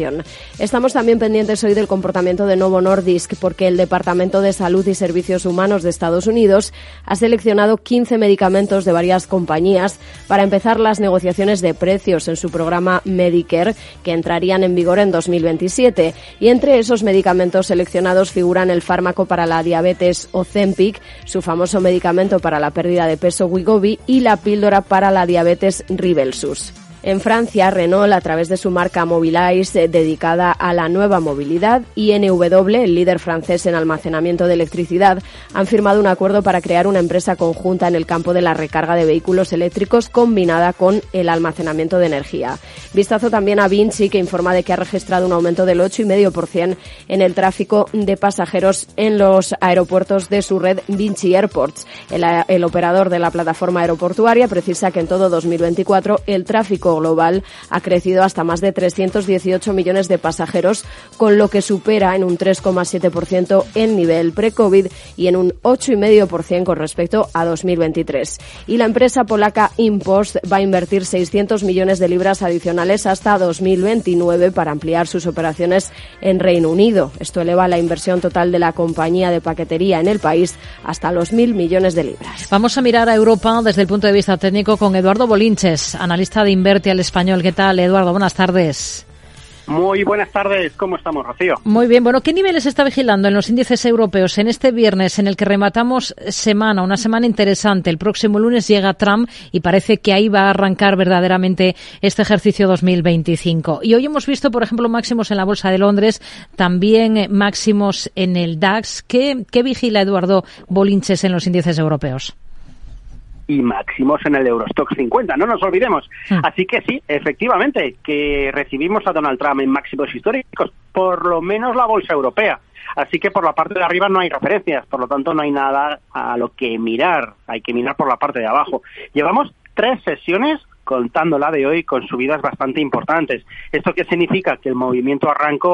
[SPEAKER 5] inflación. Estamos también pendientes hoy del comportamiento de Novo Nordisk, porque el Departamento de Salud y Servicios Humanos de Estados Unidos ha seleccionado 15 medicamentos de varias compañías para empezar las negociaciones de precios en su programa Medicare, que entrarían en vigor en 2027. Y entre esos medicamentos seleccionados figuran el fármaco para la diabetes Ozempic, su famoso medicamento para la pérdida de peso Wegovy y la píldora para la diabetes Rybelsus. En Francia, Renault, a través de su marca Mobilize, dedicada a la nueva movilidad, y INW, el líder francés en almacenamiento de electricidad, han firmado un acuerdo para crear una empresa conjunta en el campo de la recarga de vehículos eléctricos combinada con el almacenamiento de energía. Vistazo también a Vinci, que informa de que ha registrado un aumento del 8,5% en el tráfico de pasajeros en los aeropuertos de su red Vinci Airports. El operador de la plataforma aeroportuaria precisa que en todo 2024 el tráfico global ha crecido hasta más de 318 millones de pasajeros, con lo que supera en un 3,7% el nivel pre-COVID y en un 8,5% con respecto a 2023. Y la empresa polaca InPost va a invertir 600 millones de libras adicionales hasta 2029 para ampliar sus operaciones en Reino Unido. Esto eleva la inversión total de la compañía de paquetería en el país hasta los 1.000 millones de libras.
[SPEAKER 1] Vamos a mirar a Europa desde el punto de vista técnico con Eduardo Bolinches, analista de Inverti al Español. ¿Qué tal, Eduardo? Buenas tardes.
[SPEAKER 10] Muy buenas tardes. ¿Cómo estamos, Rocío?
[SPEAKER 1] Muy bien. Bueno, ¿qué niveles está vigilando en los índices europeos en este viernes en el que rematamos una semana interesante? El próximo lunes llega Trump y parece que ahí va a arrancar verdaderamente este ejercicio 2025. Y hoy hemos visto, por ejemplo, máximos en la Bolsa de Londres, también máximos en el DAX. ¿Qué vigila Eduardo Bolinches en los índices europeos?
[SPEAKER 10] Y máximos en el Eurostock 50, no nos olvidemos. Así que sí, efectivamente, que recibimos a Donald Trump en máximos históricos, por lo menos la bolsa europea. Así que por la parte de arriba no hay referencias, por lo tanto no hay nada a lo que mirar, hay que mirar por la parte de abajo. Llevamos 3 sesiones contando la de hoy con subidas bastante importantes. ¿Esto qué significa? Que el movimiento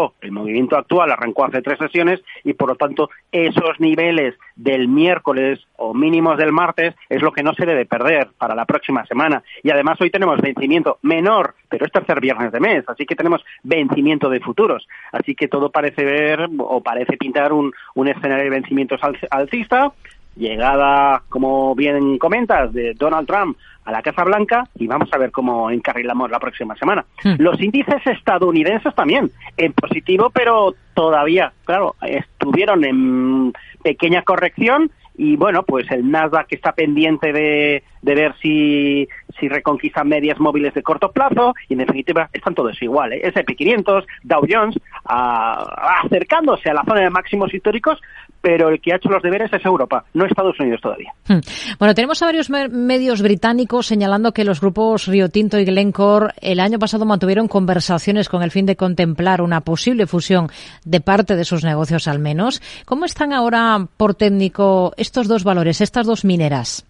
[SPEAKER 10] actual arrancó hace 3 sesiones y por lo tanto esos niveles del miércoles o mínimos del martes es lo que no se debe perder para la próxima semana. Y además hoy tenemos vencimiento menor, pero es tercer viernes de mes, así que tenemos vencimiento de futuros. Así que todo parece pintar un escenario de vencimientos alcista, llegada, como bien comentas, de Donald Trump a la Casa Blanca, y vamos a ver cómo encarrilamos la próxima semana. Los índices estadounidenses también, en positivo, pero todavía, claro, estuvieron en pequeña corrección, y bueno, pues el Nasdaq está pendiente de ver si reconquistan medias móviles de corto plazo, y en definitiva están todos igual, S&P 500, Dow Jones, acercándose a la zona de máximos históricos, pero el que ha hecho los deberes es Europa, no Estados Unidos todavía.
[SPEAKER 1] Bueno, tenemos a varios medios británicos señalando que los grupos Rio Tinto y Glencore el año pasado mantuvieron conversaciones con el fin de contemplar una posible fusión de parte de sus negocios al menos. ¿Cómo están ahora por técnico estos dos valores, estas dos mineras?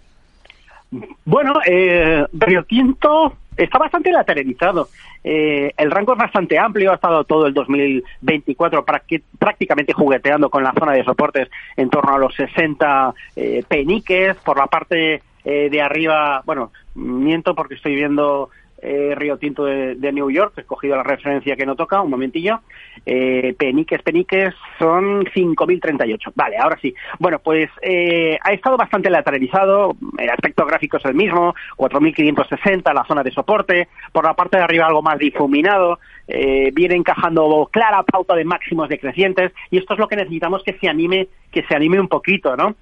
[SPEAKER 10] Bueno, Rio Tinto está bastante lateralizado. El rango es bastante amplio, ha estado todo el 2024 prácticamente jugueteando con la zona de soportes en torno a los 60 peniques. Por la parte de arriba, bueno, miento porque estoy viendo Rio Tinto de New York, he escogido la referencia que no toca, un momentillo. Peniques son 5.038. Vale, ahora sí. Bueno, pues ha estado bastante lateralizado, el aspecto gráfico es el mismo, 4.560 la zona de soporte, por la parte de arriba algo más difuminado, viene encajando clara pauta de máximos decrecientes, y esto es lo que necesitamos que se anime un poquito, ¿no?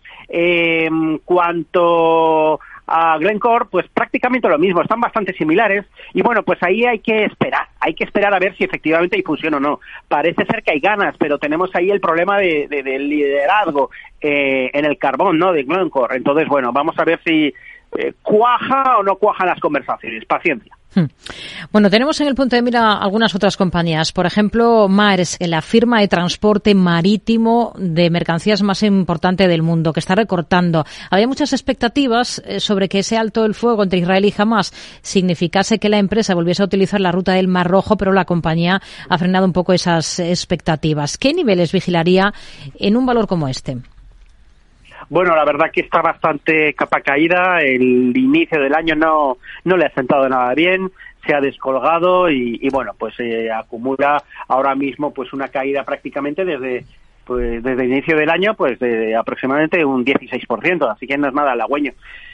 [SPEAKER 10] Cuanto a Glencore, pues prácticamente lo mismo, están bastante similares, y bueno, pues ahí hay que esperar a ver si efectivamente hay fusión o no. Parece ser que hay ganas, pero tenemos ahí el problema del liderazgo en el carbón, ¿no?, de Glencore. Entonces, bueno, vamos a ver si cuaja o no cuajan las conversaciones. Paciencia.
[SPEAKER 1] Bueno, tenemos en el punto de mira algunas otras compañías. Por ejemplo, Maersk, la firma de transporte marítimo de mercancías más importante del mundo, que está recortando. Había muchas expectativas sobre que ese alto el fuego entre Israel y Hamás significase que la empresa volviese a utilizar la ruta del Mar Rojo, pero la compañía ha frenado un poco esas expectativas. ¿Qué niveles vigilaría en un valor como este?
[SPEAKER 10] Bueno, la verdad que está bastante capa caída. El inicio del año no le ha sentado nada bien. se ha descolgado y bueno, pues acumula ahora mismo pues una caída prácticamente desde el inicio del año, pues de aproximadamente un 16%, así que no es nada halagüeño.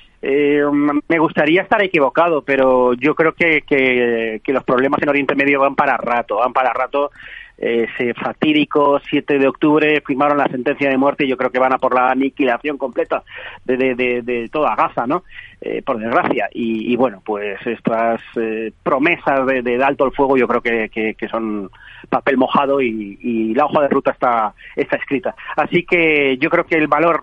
[SPEAKER 10] Me gustaría estar equivocado, pero yo creo que los problemas en Oriente Medio van para rato. Ese fatídico 7 de octubre firmaron la sentencia de muerte y yo creo que van a por la aniquilación completa de toda Gaza, ¿no? Por desgracia. Y bueno, pues estas promesas de alto el fuego yo creo que son papel mojado y la hoja de ruta está escrita. Así que yo creo que el valor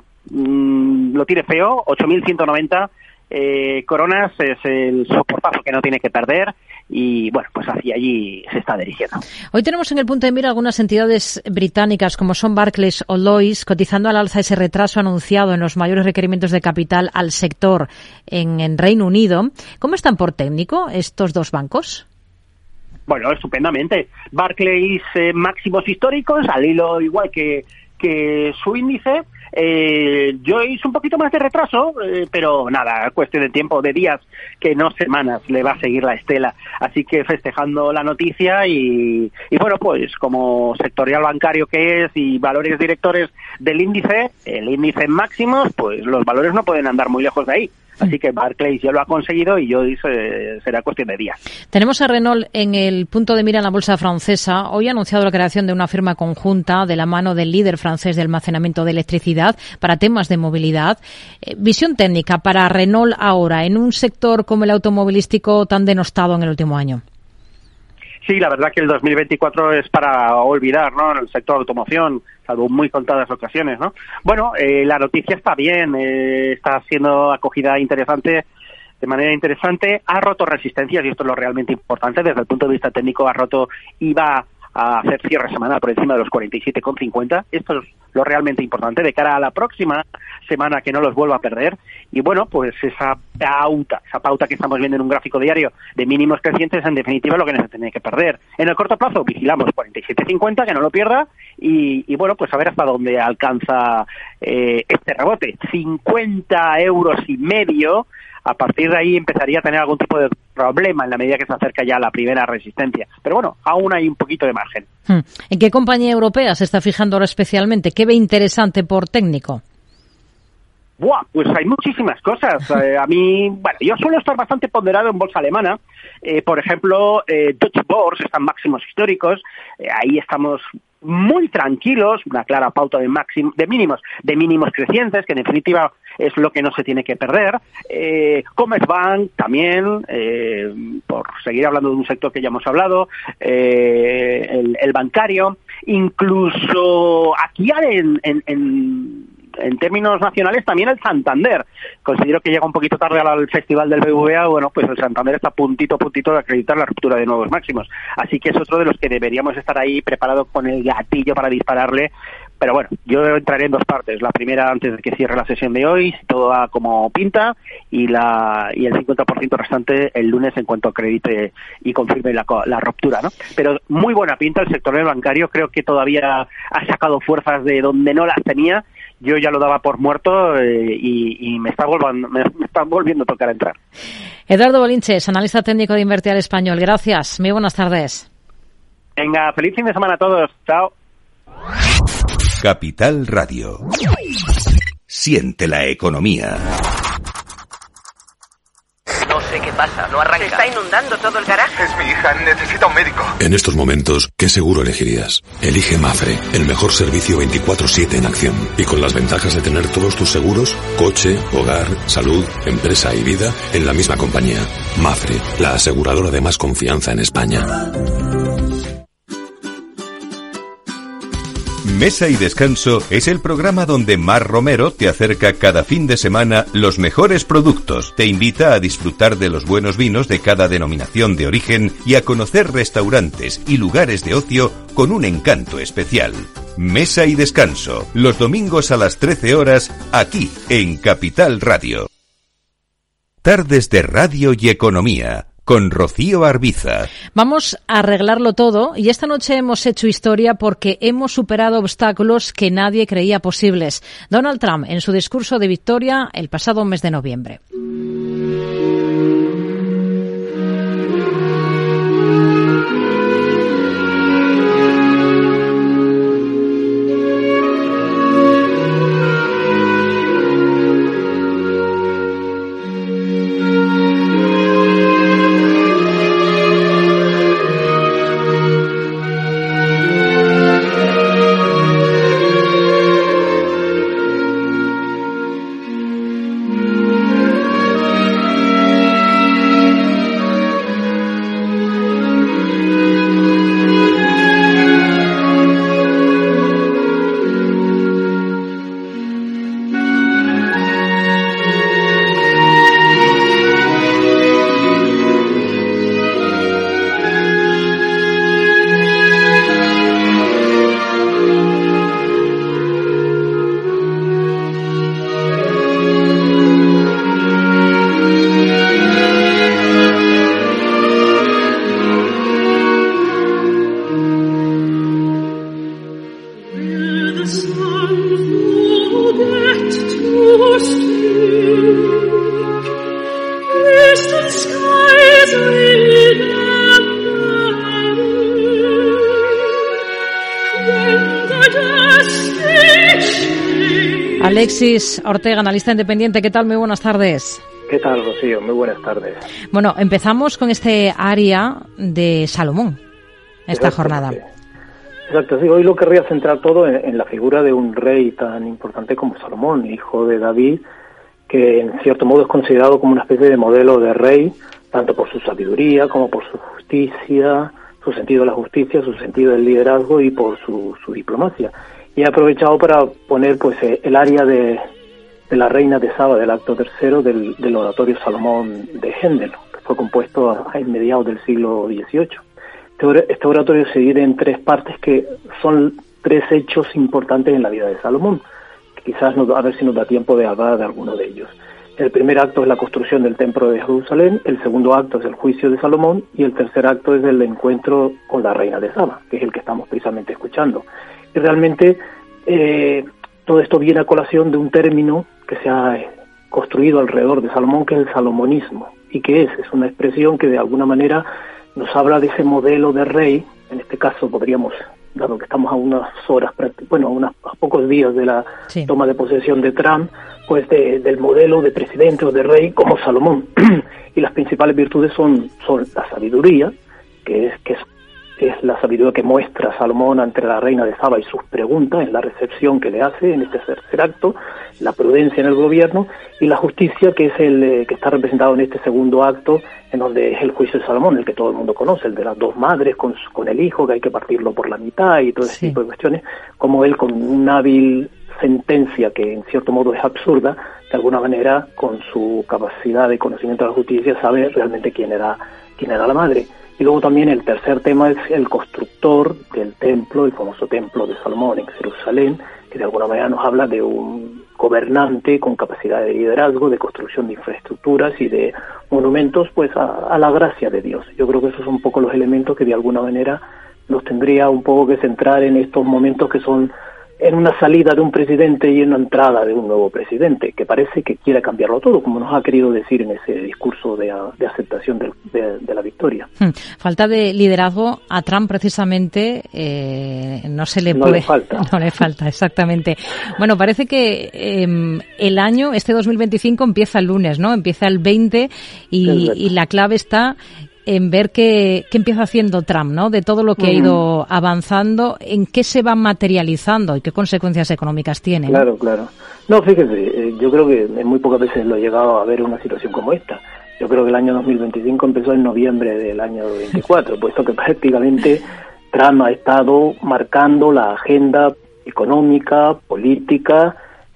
[SPEAKER 10] lo tiene feo, 8.190 coronas es el soportazo que no tiene que perder y bueno, pues hacia allí se está dirigiendo.
[SPEAKER 1] Hoy tenemos en el punto de mira algunas entidades británicas como son Barclays o Lloyds cotizando al alza ese retraso anunciado en los mayores requerimientos de capital al sector en Reino Unido. ¿Cómo están por técnico estos dos bancos?
[SPEAKER 10] Bueno, estupendamente. Barclays máximos históricos, al hilo igual que su índice. Lloyds un poquito más de retraso, pero nada, cuestión de tiempo, de días, que no semanas, le va a seguir la estela. Así que festejando la noticia y bueno, pues como sectorial bancario que es y valores directores del índice, el índice máximos, pues los valores no pueden andar muy lejos de ahí. Así que Barclays ya lo ha conseguido y Lloyds será cuestión de días.
[SPEAKER 1] Tenemos a Renault en el punto de mira en la bolsa francesa. Hoy ha anunciado la creación de una firma conjunta de la mano del líder francés de almacenamiento de electricidad para temas de movilidad. Visión técnica para Renault ahora en un sector como el automovilístico tan denostado en el último año.
[SPEAKER 10] Sí, la verdad que el 2024 es para olvidar, ¿no? En el sector de automoción, salvo muy contadas ocasiones, ¿no? Bueno, la noticia está bien, está siendo acogida de manera interesante, ha roto resistencias y esto es lo realmente importante desde el punto de vista técnico, iba a hacer cierre semanal por encima de los 47,50. Esto es lo realmente importante de cara a la próxima semana, que no los vuelva a perder. Y bueno, pues esa pauta que estamos viendo en un gráfico diario de mínimos crecientes, en definitiva, lo que no se tiene que perder. En el corto plazo vigilamos 47,50, que no lo pierda, y bueno, pues a ver hasta dónde alcanza este rebote. 50,5 euros. A partir de ahí empezaría a tener algún tipo de problema en la medida que se acerca ya a la primera resistencia. Pero bueno, aún hay un poquito de margen.
[SPEAKER 1] ¿En qué compañía europea se está fijando ahora especialmente? ¿Qué ve interesante por técnico?
[SPEAKER 10] Pues hay muchísimas cosas. A mí, bueno, yo suelo estar bastante ponderado en bolsa alemana. Por ejemplo, Deutsche Börse están máximos históricos. Ahí estamos muy tranquilos, una clara pauta de mínimos crecientes, que en definitiva es lo que no se tiene que perder. Commerzbank también, por seguir hablando de un sector que ya hemos hablado, el bancario, incluso aquí en términos nacionales también el Santander. Considero que llega un poquito tarde al festival del BBVA. Bueno, pues el Santander está puntito de acreditar la ruptura de nuevos máximos. Así que es otro de los que deberíamos estar ahí preparado con el gatillo para dispararle. Pero bueno, yo entraré en dos partes. La primera antes de que cierre la sesión de hoy, si todo va como pinta, y el 50% restante el lunes en cuanto acredite y confirme la ruptura, ¿no? Pero muy buena pinta el sector del bancario. Creo que todavía ha sacado fuerzas de donde no las tenía. Yo ya lo daba por muerto y me está volviendo a tocar entrar.
[SPEAKER 1] Eduardo Bolinches, analista técnico de Invertir Español. Gracias. Muy buenas tardes.
[SPEAKER 10] Venga, feliz fin de semana a todos. Chao.
[SPEAKER 2] Capital Radio. Siente la economía.
[SPEAKER 11] No sé qué pasa, no arranca.
[SPEAKER 12] Se está inundando todo el garaje.
[SPEAKER 11] Es mi hija, necesita un médico.
[SPEAKER 7] En estos momentos, ¿qué seguro elegirías? Elige Mafre, el mejor servicio 24/7 en acción. Y con las ventajas de tener todos tus seguros, coche, hogar, salud, empresa y vida, en la misma compañía. Mafre, la aseguradora de más confianza en España.
[SPEAKER 2] Mesa y Descanso es el programa donde Mar Romero te acerca cada fin de semana los mejores productos, te invita a disfrutar de los buenos vinos de cada denominación de origen y a conocer restaurantes y lugares de ocio con un encanto especial. Mesa y Descanso, los domingos a las 13 horas, aquí en Capital Radio. Tardes de Radio y Economía, con Rocío Arbiza.
[SPEAKER 1] Vamos a arreglarlo todo y esta noche hemos hecho historia porque hemos superado obstáculos que nadie creía posibles. Donald Trump en su discurso de victoria el pasado mes de noviembre. Alexis Ortega, analista independiente, ¿qué tal? Muy buenas tardes.
[SPEAKER 12] ¿Qué tal, Rocío? Muy buenas tardes.
[SPEAKER 1] Bueno, empezamos con este área de Salomón, esta jornada.
[SPEAKER 12] Exacto, sí, hoy lo querría centrar todo en la figura de un rey tan importante como Salomón, hijo de David, que en cierto modo es considerado como una especie de modelo de rey, tanto por su sabiduría como por su justicia, su sentido de la justicia, su sentido del liderazgo y por su diplomacia. Y he aprovechado para poner pues el área de la reina de Saba, del acto tercero del oratorio Salomón de Händel, que fue compuesto a mediados del siglo XVIII. Este oratorio se divide en tres partes que son tres hechos importantes en la vida de Salomón. Quizás a ver si nos da tiempo de hablar de alguno de ellos. El primer acto es la construcción del templo de Jerusalén, el segundo acto es el juicio de Salomón y el tercer acto es el encuentro con la reina de Saba, que es el que estamos precisamente escuchando. Y realmente todo esto viene a colación de un término que se ha construido alrededor de Salomón, que es el salomonismo. ¿Y qué es? Es una expresión que de alguna manera nos habla de ese modelo de rey. En este caso podríamos, dado que estamos a unas horas, a pocos días de la toma de posesión de Trump, pues del modelo de presidente o de rey como Salomón. Y las principales virtudes son la sabiduría, que es la sabiduría que muestra Salomón ante la reina de Saba y sus preguntas en la recepción que le hace en este tercer acto, la prudencia en el gobierno y la justicia, que es el que está representado en este segundo acto, en donde es el juicio de Salomón, el que todo el mundo conoce, el de las dos madres con el hijo, que hay que partirlo por la mitad y todo ese tipo de cuestiones, como él con una hábil sentencia que en cierto modo es absurda, de alguna manera con su capacidad de conocimiento de la justicia sabe realmente quién era la madre. Y luego también el tercer tema es el constructor del templo, el famoso templo de Salomón en Jerusalén, que de alguna manera nos habla de un gobernante con capacidad de liderazgo, de construcción de infraestructuras y de monumentos pues a la gracia de Dios. Yo creo que esos son un poco los elementos que de alguna manera nos tendría un poco que centrar en estos momentos que son en una salida de un presidente y en una entrada de un nuevo presidente, que parece que quiere cambiarlo todo, como nos ha querido decir en ese discurso de aceptación de la victoria.
[SPEAKER 1] Falta de liderazgo a Trump precisamente no le falta, exactamente. Bueno, parece que el año, este 2025, empieza el lunes, ¿no? Empieza el 20 y la clave está en ver qué empieza haciendo Trump, ¿no? De todo lo que ha ido avanzando, en qué se va materializando y qué consecuencias económicas tiene.
[SPEAKER 12] Claro. No, fíjese, yo creo que en muy pocas veces lo he llegado a ver una situación como esta. Yo creo que el año 2025 empezó en noviembre del año 24, puesto que prácticamente Trump ha estado marcando la agenda económica, política,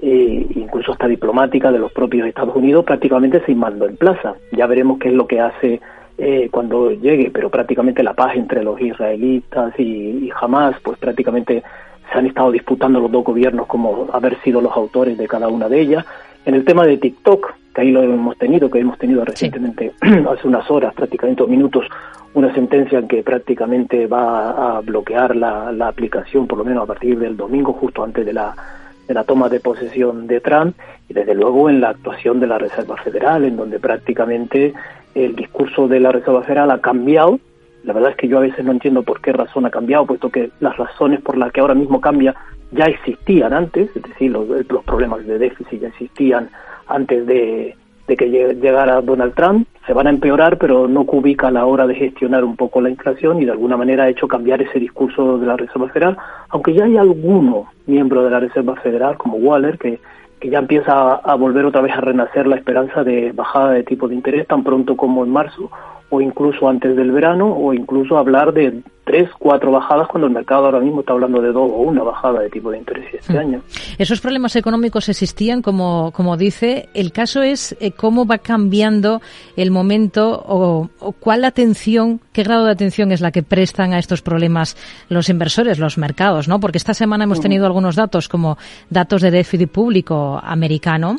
[SPEAKER 12] incluso hasta diplomática de los propios Estados Unidos, prácticamente sin mando en plaza. Ya veremos qué es lo que hace cuando llegue, pero prácticamente la paz entre los israelitas y Hamás, pues prácticamente se han estado disputando los dos gobiernos como haber sido los autores de cada una de ellas. En el tema de TikTok, que ahí lo hemos tenido recientemente, hace unas horas, prácticamente minutos, una sentencia que prácticamente va a bloquear la aplicación, por lo menos a partir del domingo, justo antes de la toma de posesión de Trump, y desde luego en la actuación de la Reserva Federal, en donde prácticamente el discurso de la Reserva Federal ha cambiado. La verdad es que yo a veces no entiendo por qué razón ha cambiado, puesto que las razones por las que ahora mismo cambia ya existían antes, es decir, los problemas de déficit ya existían antes de que llegara Donald Trump. Se van a empeorar, pero no cubica a la hora de gestionar un poco la inflación y de alguna manera ha hecho cambiar ese discurso de la Reserva Federal, aunque ya hay algunos miembros de la Reserva Federal, como Waller, que ya empieza a volver otra vez a renacer la esperanza de bajada de tipo de interés tan pronto como en marzo, o incluso antes del verano, o incluso hablar de 3, 4 bajadas cuando el mercado ahora mismo está hablando de 2 o 1 bajada de tipo de interés este año.
[SPEAKER 1] Esos problemas económicos existían, como dice. El caso es cómo va cambiando el momento o cuál atención, qué grado de atención es la que prestan a estos problemas los inversores, los mercados, ¿no? Porque esta semana hemos tenido algunos datos, como datos de déficit público americano,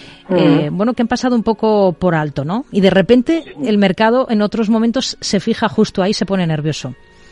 [SPEAKER 1] que han pasado un poco por alto, ¿no? Y de repente el mercado en otros momentos se fija justo ahí, se pone nervioso.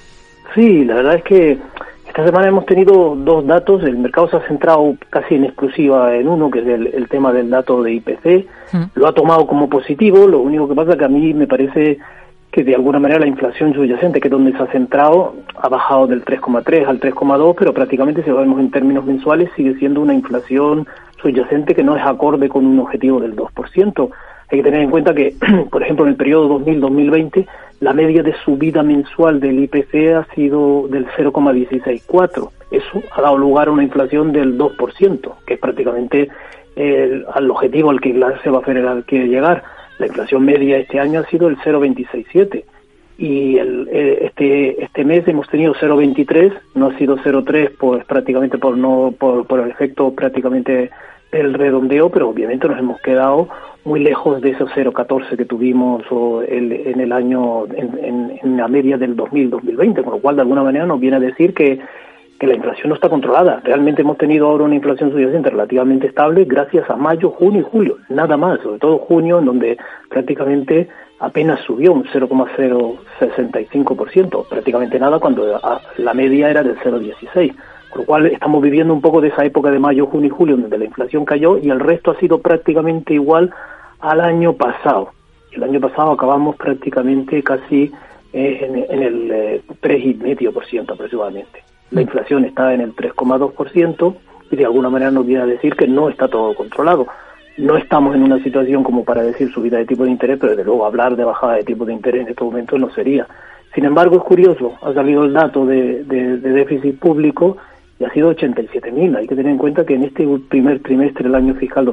[SPEAKER 12] Sí, la verdad es que esta semana hemos tenido dos datos. El mercado se ha centrado casi en exclusiva en uno, que es el tema del dato de IPC. Lo ha tomado como positivo. Lo único que pasa es que a mí me parece que de alguna manera la inflación subyacente, que es donde se ha centrado, ha bajado del 3,3 al 3,2, pero prácticamente si lo vemos en términos mensuales sigue siendo una inflación subyacente que no es acorde con un objetivo del 2%. Hay que tener en cuenta que, por ejemplo, en el periodo 2000-2020, la media de subida mensual del IPC ha sido del 0,164. Eso ha dado lugar a una inflación del 2%, que es prácticamente al objetivo al que la Reserva Federal quiere llegar. La inflación media este año ha sido el 0,267. Y este mes hemos tenido 0,23, no ha sido 0,3 pues prácticamente por el efecto prácticamente del redondeo, pero obviamente nos hemos quedado muy lejos de esos 0,14 que tuvimos en el año en la media del 2000-2020, con lo cual de alguna manera nos viene a decir que la inflación no está controlada. Realmente hemos tenido ahora una inflación subyacente relativamente estable gracias a mayo, junio y julio, nada más, sobre todo junio, en donde prácticamente apenas subió un 0,065%, prácticamente nada, cuando la media era del 0,16%. Con lo cual estamos viviendo un poco de esa época de mayo, junio y julio, donde la inflación cayó y el resto ha sido prácticamente igual al año pasado. El año pasado acabamos prácticamente casi en el 3,5% aproximadamente. La inflación está en el 3,2% y de alguna manera nos viene a decir que no está todo controlado. No estamos en una situación como para decir subida de tipo de interés, pero desde luego hablar de bajada de tipo de interés en este momento no sería. Sin embargo, es curioso, ha salido el dato de déficit público y ha sido 87.000. Hay que tener en cuenta que en este primer trimestre del año fiscal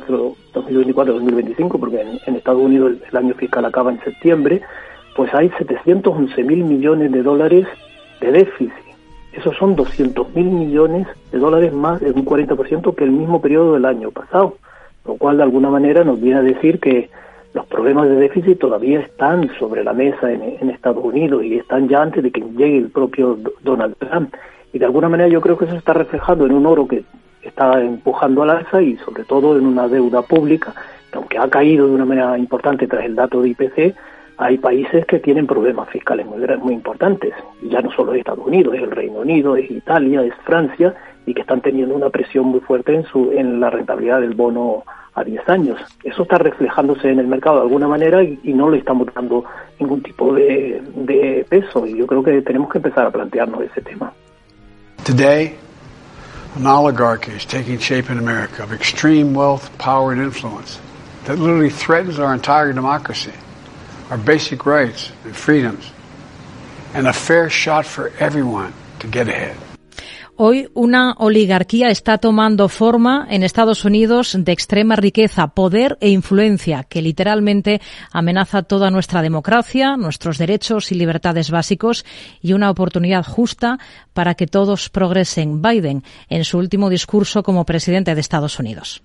[SPEAKER 12] 2024-2025, porque en Estados Unidos el año fiscal acaba en septiembre, pues hay 711.000 millones de dólares de déficit. Esos son 200.000 millones de dólares más, en un 40% que el mismo periodo del año pasado, lo cual de alguna manera nos viene a decir que los problemas de déficit todavía están sobre la mesa en Estados Unidos y están ya antes de que llegue el propio Donald Trump. Y de alguna manera yo creo que eso está reflejando en un oro que está empujando al alza y sobre todo en una deuda pública que, aunque ha caído de una manera importante tras el dato de IPC, hay países que tienen problemas fiscales muy importantes. Y ya no solo es Estados Unidos, es el Reino Unido, es Italia, es Francia, y que están teniendo una presión muy fuerte en la rentabilidad del bono a 10 años. Eso está reflejándose en el mercado de alguna manera y no le estamos dando ningún tipo de peso. Y yo creo que tenemos que empezar a plantearnos ese tema.
[SPEAKER 13] Today, an oligarchy is taking shape in America of extreme wealth, power, and influence that literally threatens our entire democracy, our basic rights and freedoms, and a fair shot for everyone to get ahead.
[SPEAKER 1] Hoy una oligarquía está tomando forma en Estados Unidos de extrema riqueza, poder e influencia que literalmente amenaza toda nuestra democracia, nuestros derechos y libertades básicos y una oportunidad justa para que todos progresen. Biden en su último discurso como presidente de Estados Unidos.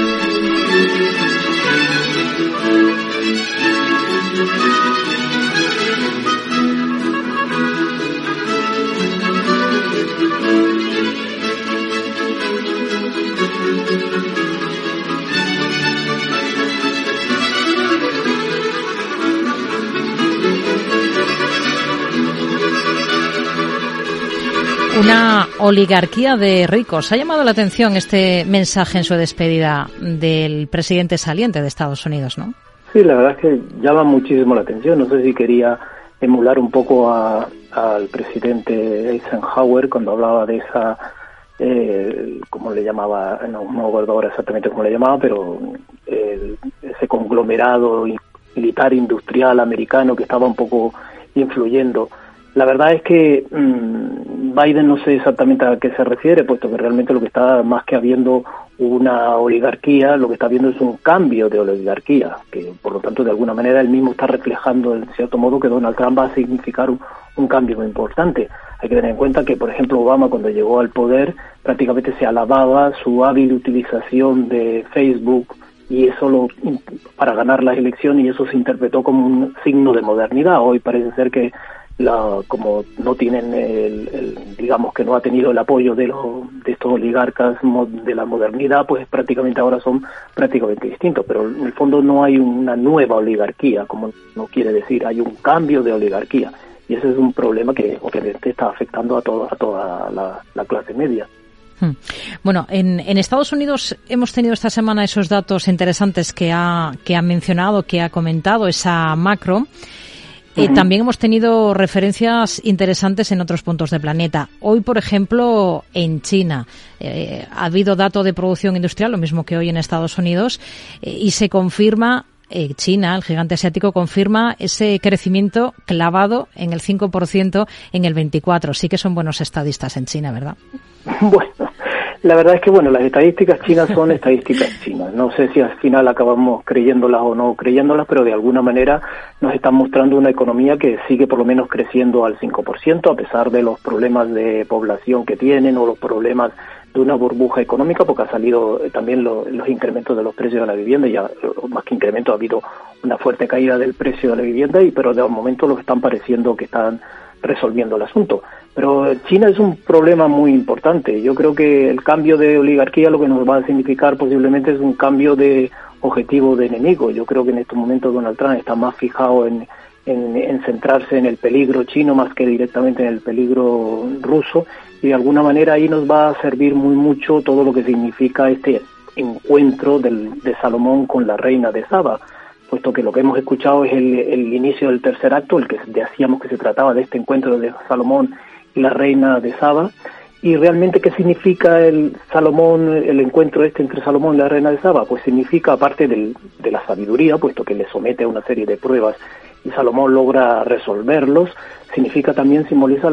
[SPEAKER 1] Una oligarquía de ricos. Ha llamado la atención este mensaje en su despedida del presidente saliente de Estados Unidos, ¿no?
[SPEAKER 12] Sí, la verdad es que llama muchísimo la atención. No sé si quería emular un poco al presidente Eisenhower cuando hablaba de esa, ¿cómo le llamaba? No me acuerdo ahora exactamente cómo le llamaba, pero ese conglomerado militar industrial americano que estaba un poco influyendo. La verdad es que Biden no sé exactamente a qué se refiere, puesto que realmente lo que está, más que habiendo una oligarquía, lo que está habiendo es un cambio de oligarquía, que por lo tanto de alguna manera él mismo está reflejando en cierto modo que Donald Trump va a significar un cambio muy importante. Hay que tener en cuenta que, por ejemplo, Obama cuando llegó al poder prácticamente se alababa su hábil utilización de Facebook y eso para ganar las elecciones, y eso se interpretó como un signo de modernidad. Hoy parece ser que como no tienen digamos que no ha tenido el apoyo de estos oligarcas de la modernidad, pues prácticamente ahora son prácticamente distintos, pero en el fondo no hay una nueva oligarquía, como no quiere decir, hay un cambio de oligarquía, y ese es un problema que obviamente está afectando a toda la clase media.
[SPEAKER 1] Bueno, en Estados Unidos hemos tenido esta semana esos datos interesantes que ha mencionado, que ha comentado, esa macro. También hemos tenido referencias interesantes en otros puntos del planeta. Hoy, por ejemplo, en China ha habido dato de producción industrial, lo mismo que hoy en Estados Unidos, y se confirma, China, el gigante asiático, confirma ese crecimiento clavado en el 5% en el 24. Sí que son buenos estadistas en China, ¿verdad?
[SPEAKER 12] Bueno, la verdad es que las estadísticas chinas son estadísticas chinas. No sé si al final acabamos creyéndolas o no creyéndolas, pero de alguna manera nos están mostrando una economía que sigue por lo menos creciendo al 5%, a pesar de los problemas de población que tienen o los problemas de una burbuja económica, porque ha salido también los incrementos de los precios de la vivienda. Ya más que incremento, ha habido una fuerte caída del precio de la vivienda, pero de momento los están pareciendo que están resolviendo el asunto. Pero China es un problema muy importante. Yo creo que el cambio de oligarquía lo que nos va a significar posiblemente es un cambio de objetivo de enemigo. Yo creo que en estos momentos Donald Trump está más fijado en centrarse en el peligro chino más que directamente en el peligro ruso, y de alguna manera ahí nos va a servir mucho todo lo que significa este encuentro de Salomón con la reina de Saba, puesto que lo que hemos escuchado es el inicio del tercer acto, el que decíamos que se trataba de este encuentro de Salomón y la reina de Saba. Y realmente, ¿qué significa el encuentro entre Salomón y la reina de Saba? Pues significa, aparte de la sabiduría, puesto que le somete a una serie de pruebas y Salomón logra resolverlos, significa también, simboliza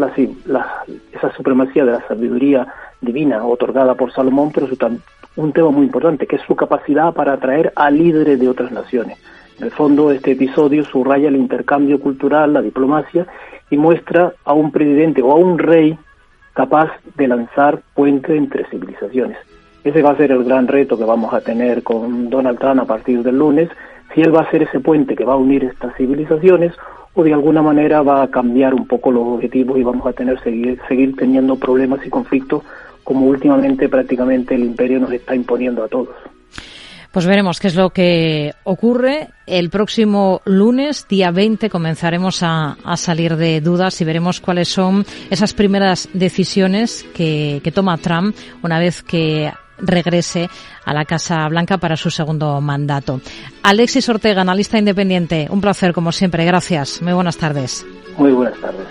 [SPEAKER 12] esa supremacía de la sabiduría divina otorgada por Salomón, pero un tema muy importante, que es su capacidad para atraer a líderes de otras naciones. En el fondo, este episodio subraya el intercambio cultural, la diplomacia, y muestra a un presidente o a un rey capaz de lanzar puente entre civilizaciones. Ese va a ser el gran reto que vamos a tener con Donald Trump a partir del lunes, si él va a ser ese puente que va a unir estas civilizaciones o de alguna manera va a cambiar un poco los objetivos y vamos a seguir teniendo problemas y conflictos como últimamente prácticamente el imperio nos está imponiendo a todos.
[SPEAKER 1] Pues veremos qué es lo que ocurre. El próximo lunes, día 20, comenzaremos a salir de dudas y veremos cuáles son esas primeras decisiones que toma Trump una vez que regrese a la Casa Blanca para su segundo mandato. Alexis Ortega, analista independiente, un placer como siempre. Gracias. Muy buenas tardes.
[SPEAKER 12] Muy buenas tardes.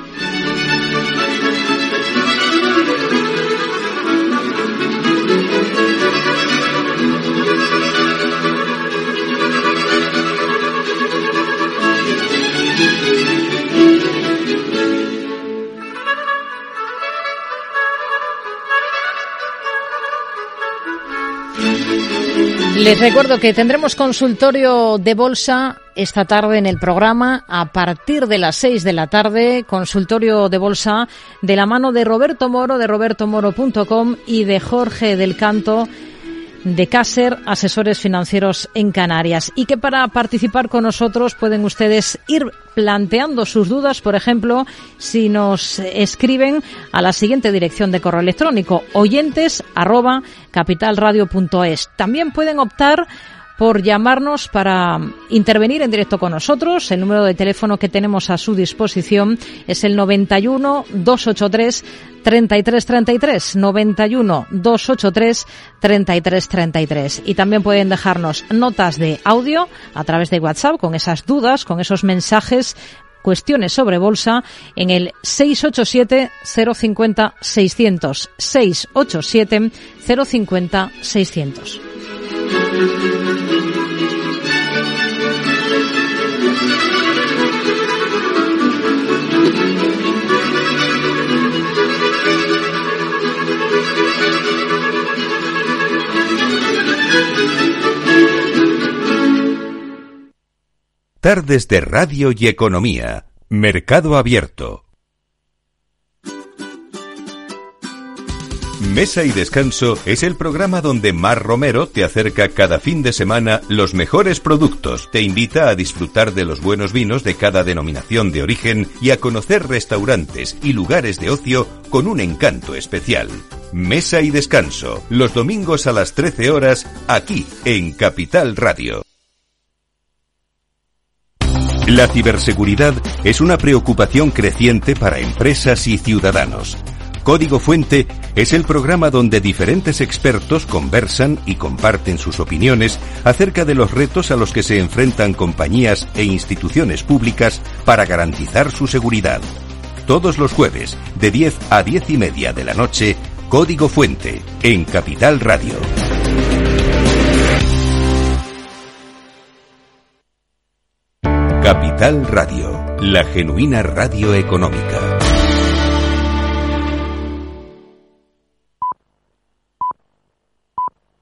[SPEAKER 1] Les recuerdo que tendremos consultorio de bolsa esta tarde en el programa a partir de las 6 de la tarde, consultorio de bolsa de la mano de Roberto Moro, de robertomoro.com, y de Jorge del Canto, de Caser, asesores financieros en Canarias. Y que para participar con nosotros pueden ustedes ir planteando sus dudas, por ejemplo, si nos escriben a la siguiente dirección de correo electrónico: oyentes@capitalradio.es. También pueden optar por llamarnos para intervenir en directo con nosotros. El número de teléfono que tenemos a su disposición es el 91 283 3333, 91 283 3333. Y también pueden dejarnos notas de audio a través de WhatsApp con esas dudas, con esos mensajes, cuestiones sobre bolsa, en el 687 050 600, 687 050 600.
[SPEAKER 2] Tardes de Radio y Economía. Mercado Abierto. Mesa y Descanso es el programa donde Mar Romero te acerca cada fin de semana los mejores productos, te invita a disfrutar de los buenos vinos de cada denominación de origen y a conocer restaurantes y lugares de ocio con un encanto especial. Mesa y Descanso, los domingos a las 13 horas, aquí en Capital Radio. La ciberseguridad es una preocupación creciente para empresas y ciudadanos. Código Fuente es el programa donde diferentes expertos conversan y comparten sus opiniones acerca de los retos a los que se enfrentan compañías e instituciones públicas para garantizar su seguridad. Todos los jueves, de 10 a 10 y media de la noche, Código Fuente, en Capital Radio. Capital Radio, la genuina radio económica.